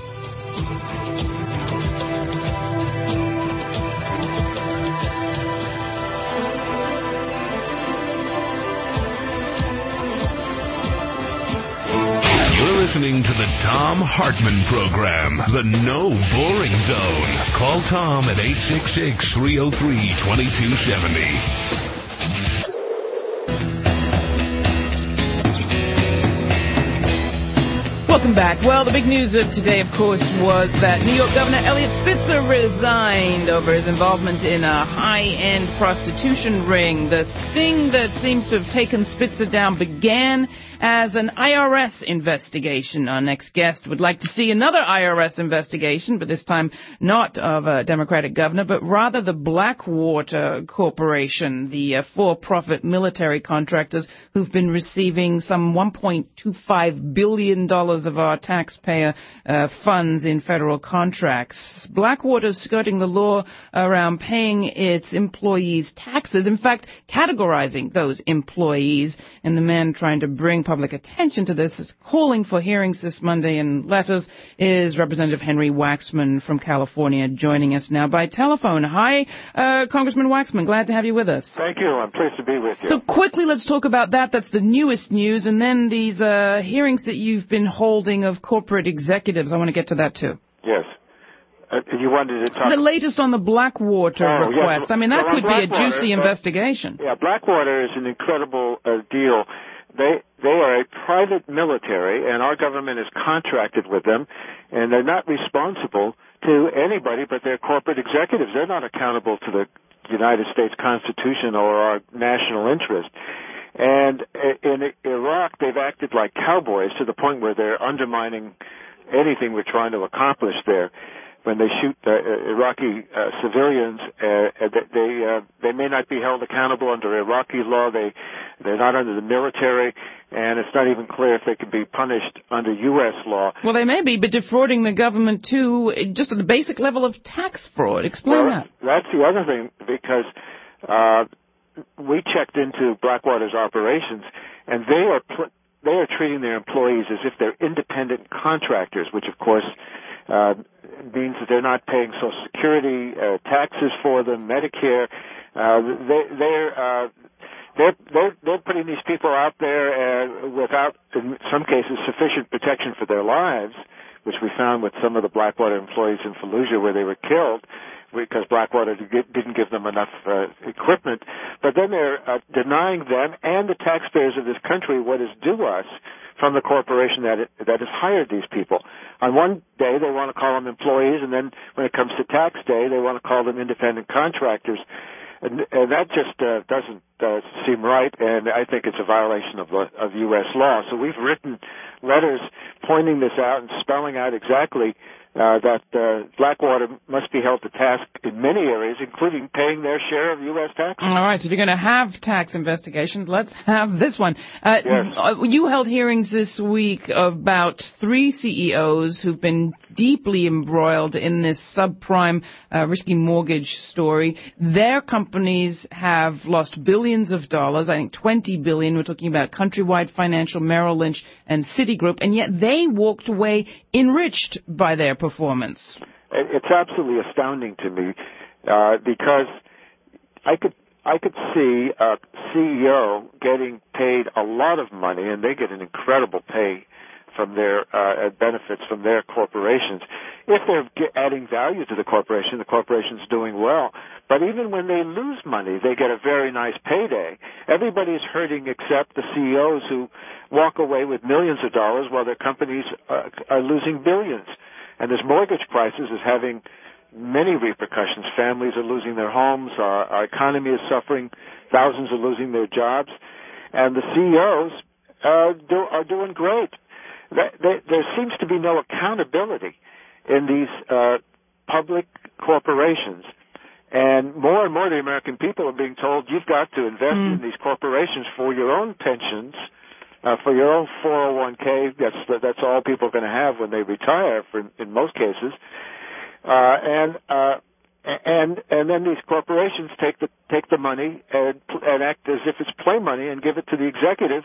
Listening to the Thom Hartmann Program, the No Boring Zone. Call Tom at eight six six, three oh three, two two seven oh. Welcome back. Well, the big news of today, of course, was that New York Governor Eliot Spitzer resigned over his involvement in a high-end prostitution ring. The sting that seems to have taken Spitzer down began as an I R S investigation. Our next guest would like to see another I R S investigation, but this time not of a Democratic governor, but rather the Blackwater Corporation, the uh, for-profit military contractors who've been receiving some one point two five billion dollars of our taxpayer uh, funds in federal contracts. Blackwater's skirting the law around paying its employees taxes, in fact, categorizing those employees, and the man trying to bring public attention to this is calling for hearings this Monday in letters is Representative Henry Waxman from California, joining us now by telephone. Hi, uh, Congressman Waxman. Glad to have you with us. Thank you. I'm pleased to be with you. So quickly, let's talk about that. That's the newest news. And then these uh, hearings that you've been holding of corporate executives. I want to get to that, too. Yes. Uh, you wanted to talk... The latest on the Blackwater oh, request. Yes. I mean, that well, could be a Blackwater, juicy uh, investigation. Yeah, Blackwater is an incredible uh, deal. They they are a private military, and our government is contracted with them, and they're not responsible to anybody but their corporate executives. They're not accountable to the United States Constitution or our national interest. And in Iraq, they've acted like cowboys to the point where they're undermining anything we're trying to accomplish there. When they shoot uh, Iraqi uh, civilians, uh, they uh, they may not be held accountable under Iraqi law. They they're not under the military, and it's not even clear if they can be punished under U S law. Well, they may be, but defrauding the government too, just at the basic level of tax fraud. Explain well, that. That's the other thing, because uh, we checked into Blackwater's operations, and they are pl- they are treating their employees as if they're independent contractors, which of course. Uh, means that they're not paying Social Security, uh, taxes for them, Medicare. Uh, they, they're, uh, they're, they're, they're putting these people out there, uh, without, in some cases, sufficient protection for their lives, which we found with some of the Blackwater employees in Fallujah where they were killed because Blackwater didn't give them enough uh, equipment. But then they're uh, denying them and the taxpayers of this country what is due us from the corporation that it, that has hired these people. On one day, they want to call them employees, and then when it comes to tax day, they want to call them independent contractors. And, and that just uh, doesn't uh, seem right, and I think it's a violation of, of U S law. So we've written letters pointing this out and spelling out exactly Uh, that uh, Blackwater must be held to task in many areas, including paying their share of U S taxes. All right, so if you're going to have tax investigations, let's have this one. Uh, yes. You held hearings this week about three C E Os who've been deeply embroiled in this subprime uh, risky mortgage story. Their companies have lost billions of dollars, I think twenty billion dollars. We're talking about Countrywide Financial, Merrill Lynch, and Citigroup, and yet they walked away enriched by their performance. it's absolutely astounding to me uh, because I could I could see a C E O getting paid a lot of money, and they get an incredible pay from their uh, benefits from their corporations. If they're get, adding value to the corporation, the corporation's doing well. But even when they lose money, they get a very nice payday. Everybody's hurting except the C E Os who walk away with millions of dollars while their companies uh, are losing billions. And this mortgage crisis is having many repercussions. Families are losing their homes. Our, our economy is suffering. Thousands are losing their jobs. And the C E Os uh, do, are doing great. There seems to be no accountability in these uh, public corporations. And more and more of the American people are being told you've got to invest mm. in these corporations for your own pensions, uh, for your own four oh one k. That's that's all people are going to have when they retire, for, in most cases. Uh, and uh, and and then these corporations take the take the money and, and act as if it's play money and give it to the executives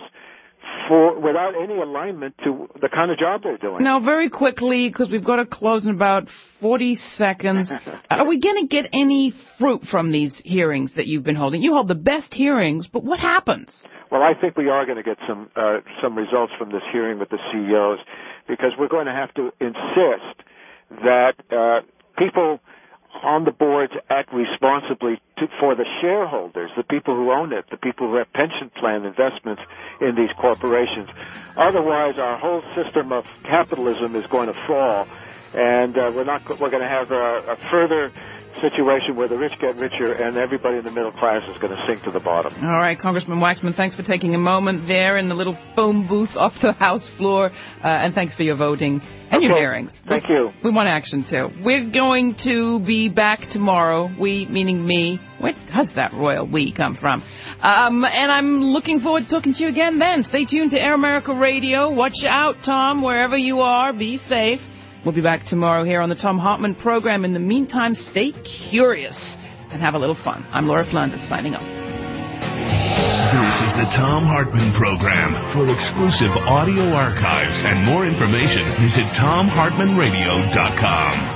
for without any alignment to the kind of job they're doing. Now, very quickly, because we've got to close in about forty seconds, are we going to get any fruit from these hearings that you've been holding? You hold the best hearings, but what happens? Well, I think we are going to get some uh, some results from this hearing with the C E Os, because we're going to have to insist that uh, people on the boards act responsibly to, for the shareholders, the people who own it, the people who have pension plan investments in these corporations. Otherwise, our whole system of capitalism is going to fall, and uh, we're not we're going to have a, a further situation where the rich get richer and everybody in the middle class is going to sink to the bottom. All right, Congressman Waxman, thanks for taking a moment there in the little phone booth off the House floor, uh, and thanks for your voting and okay. your hearings. Thank you. We want action, too. We're going to be back tomorrow, we meaning me. Where does that royal we come from? Um, and I'm looking forward to talking to you again then. Stay tuned to Air America Radio. Watch out, Tom, wherever you are. Be safe. We'll be back tomorrow here on the Tom Hartman program. In the meantime, stay curious and have a little fun. I'm Laura Flanders signing off. This is the Tom Hartman program. For exclusive audio archives and more information, visit tom hartman radio dot com.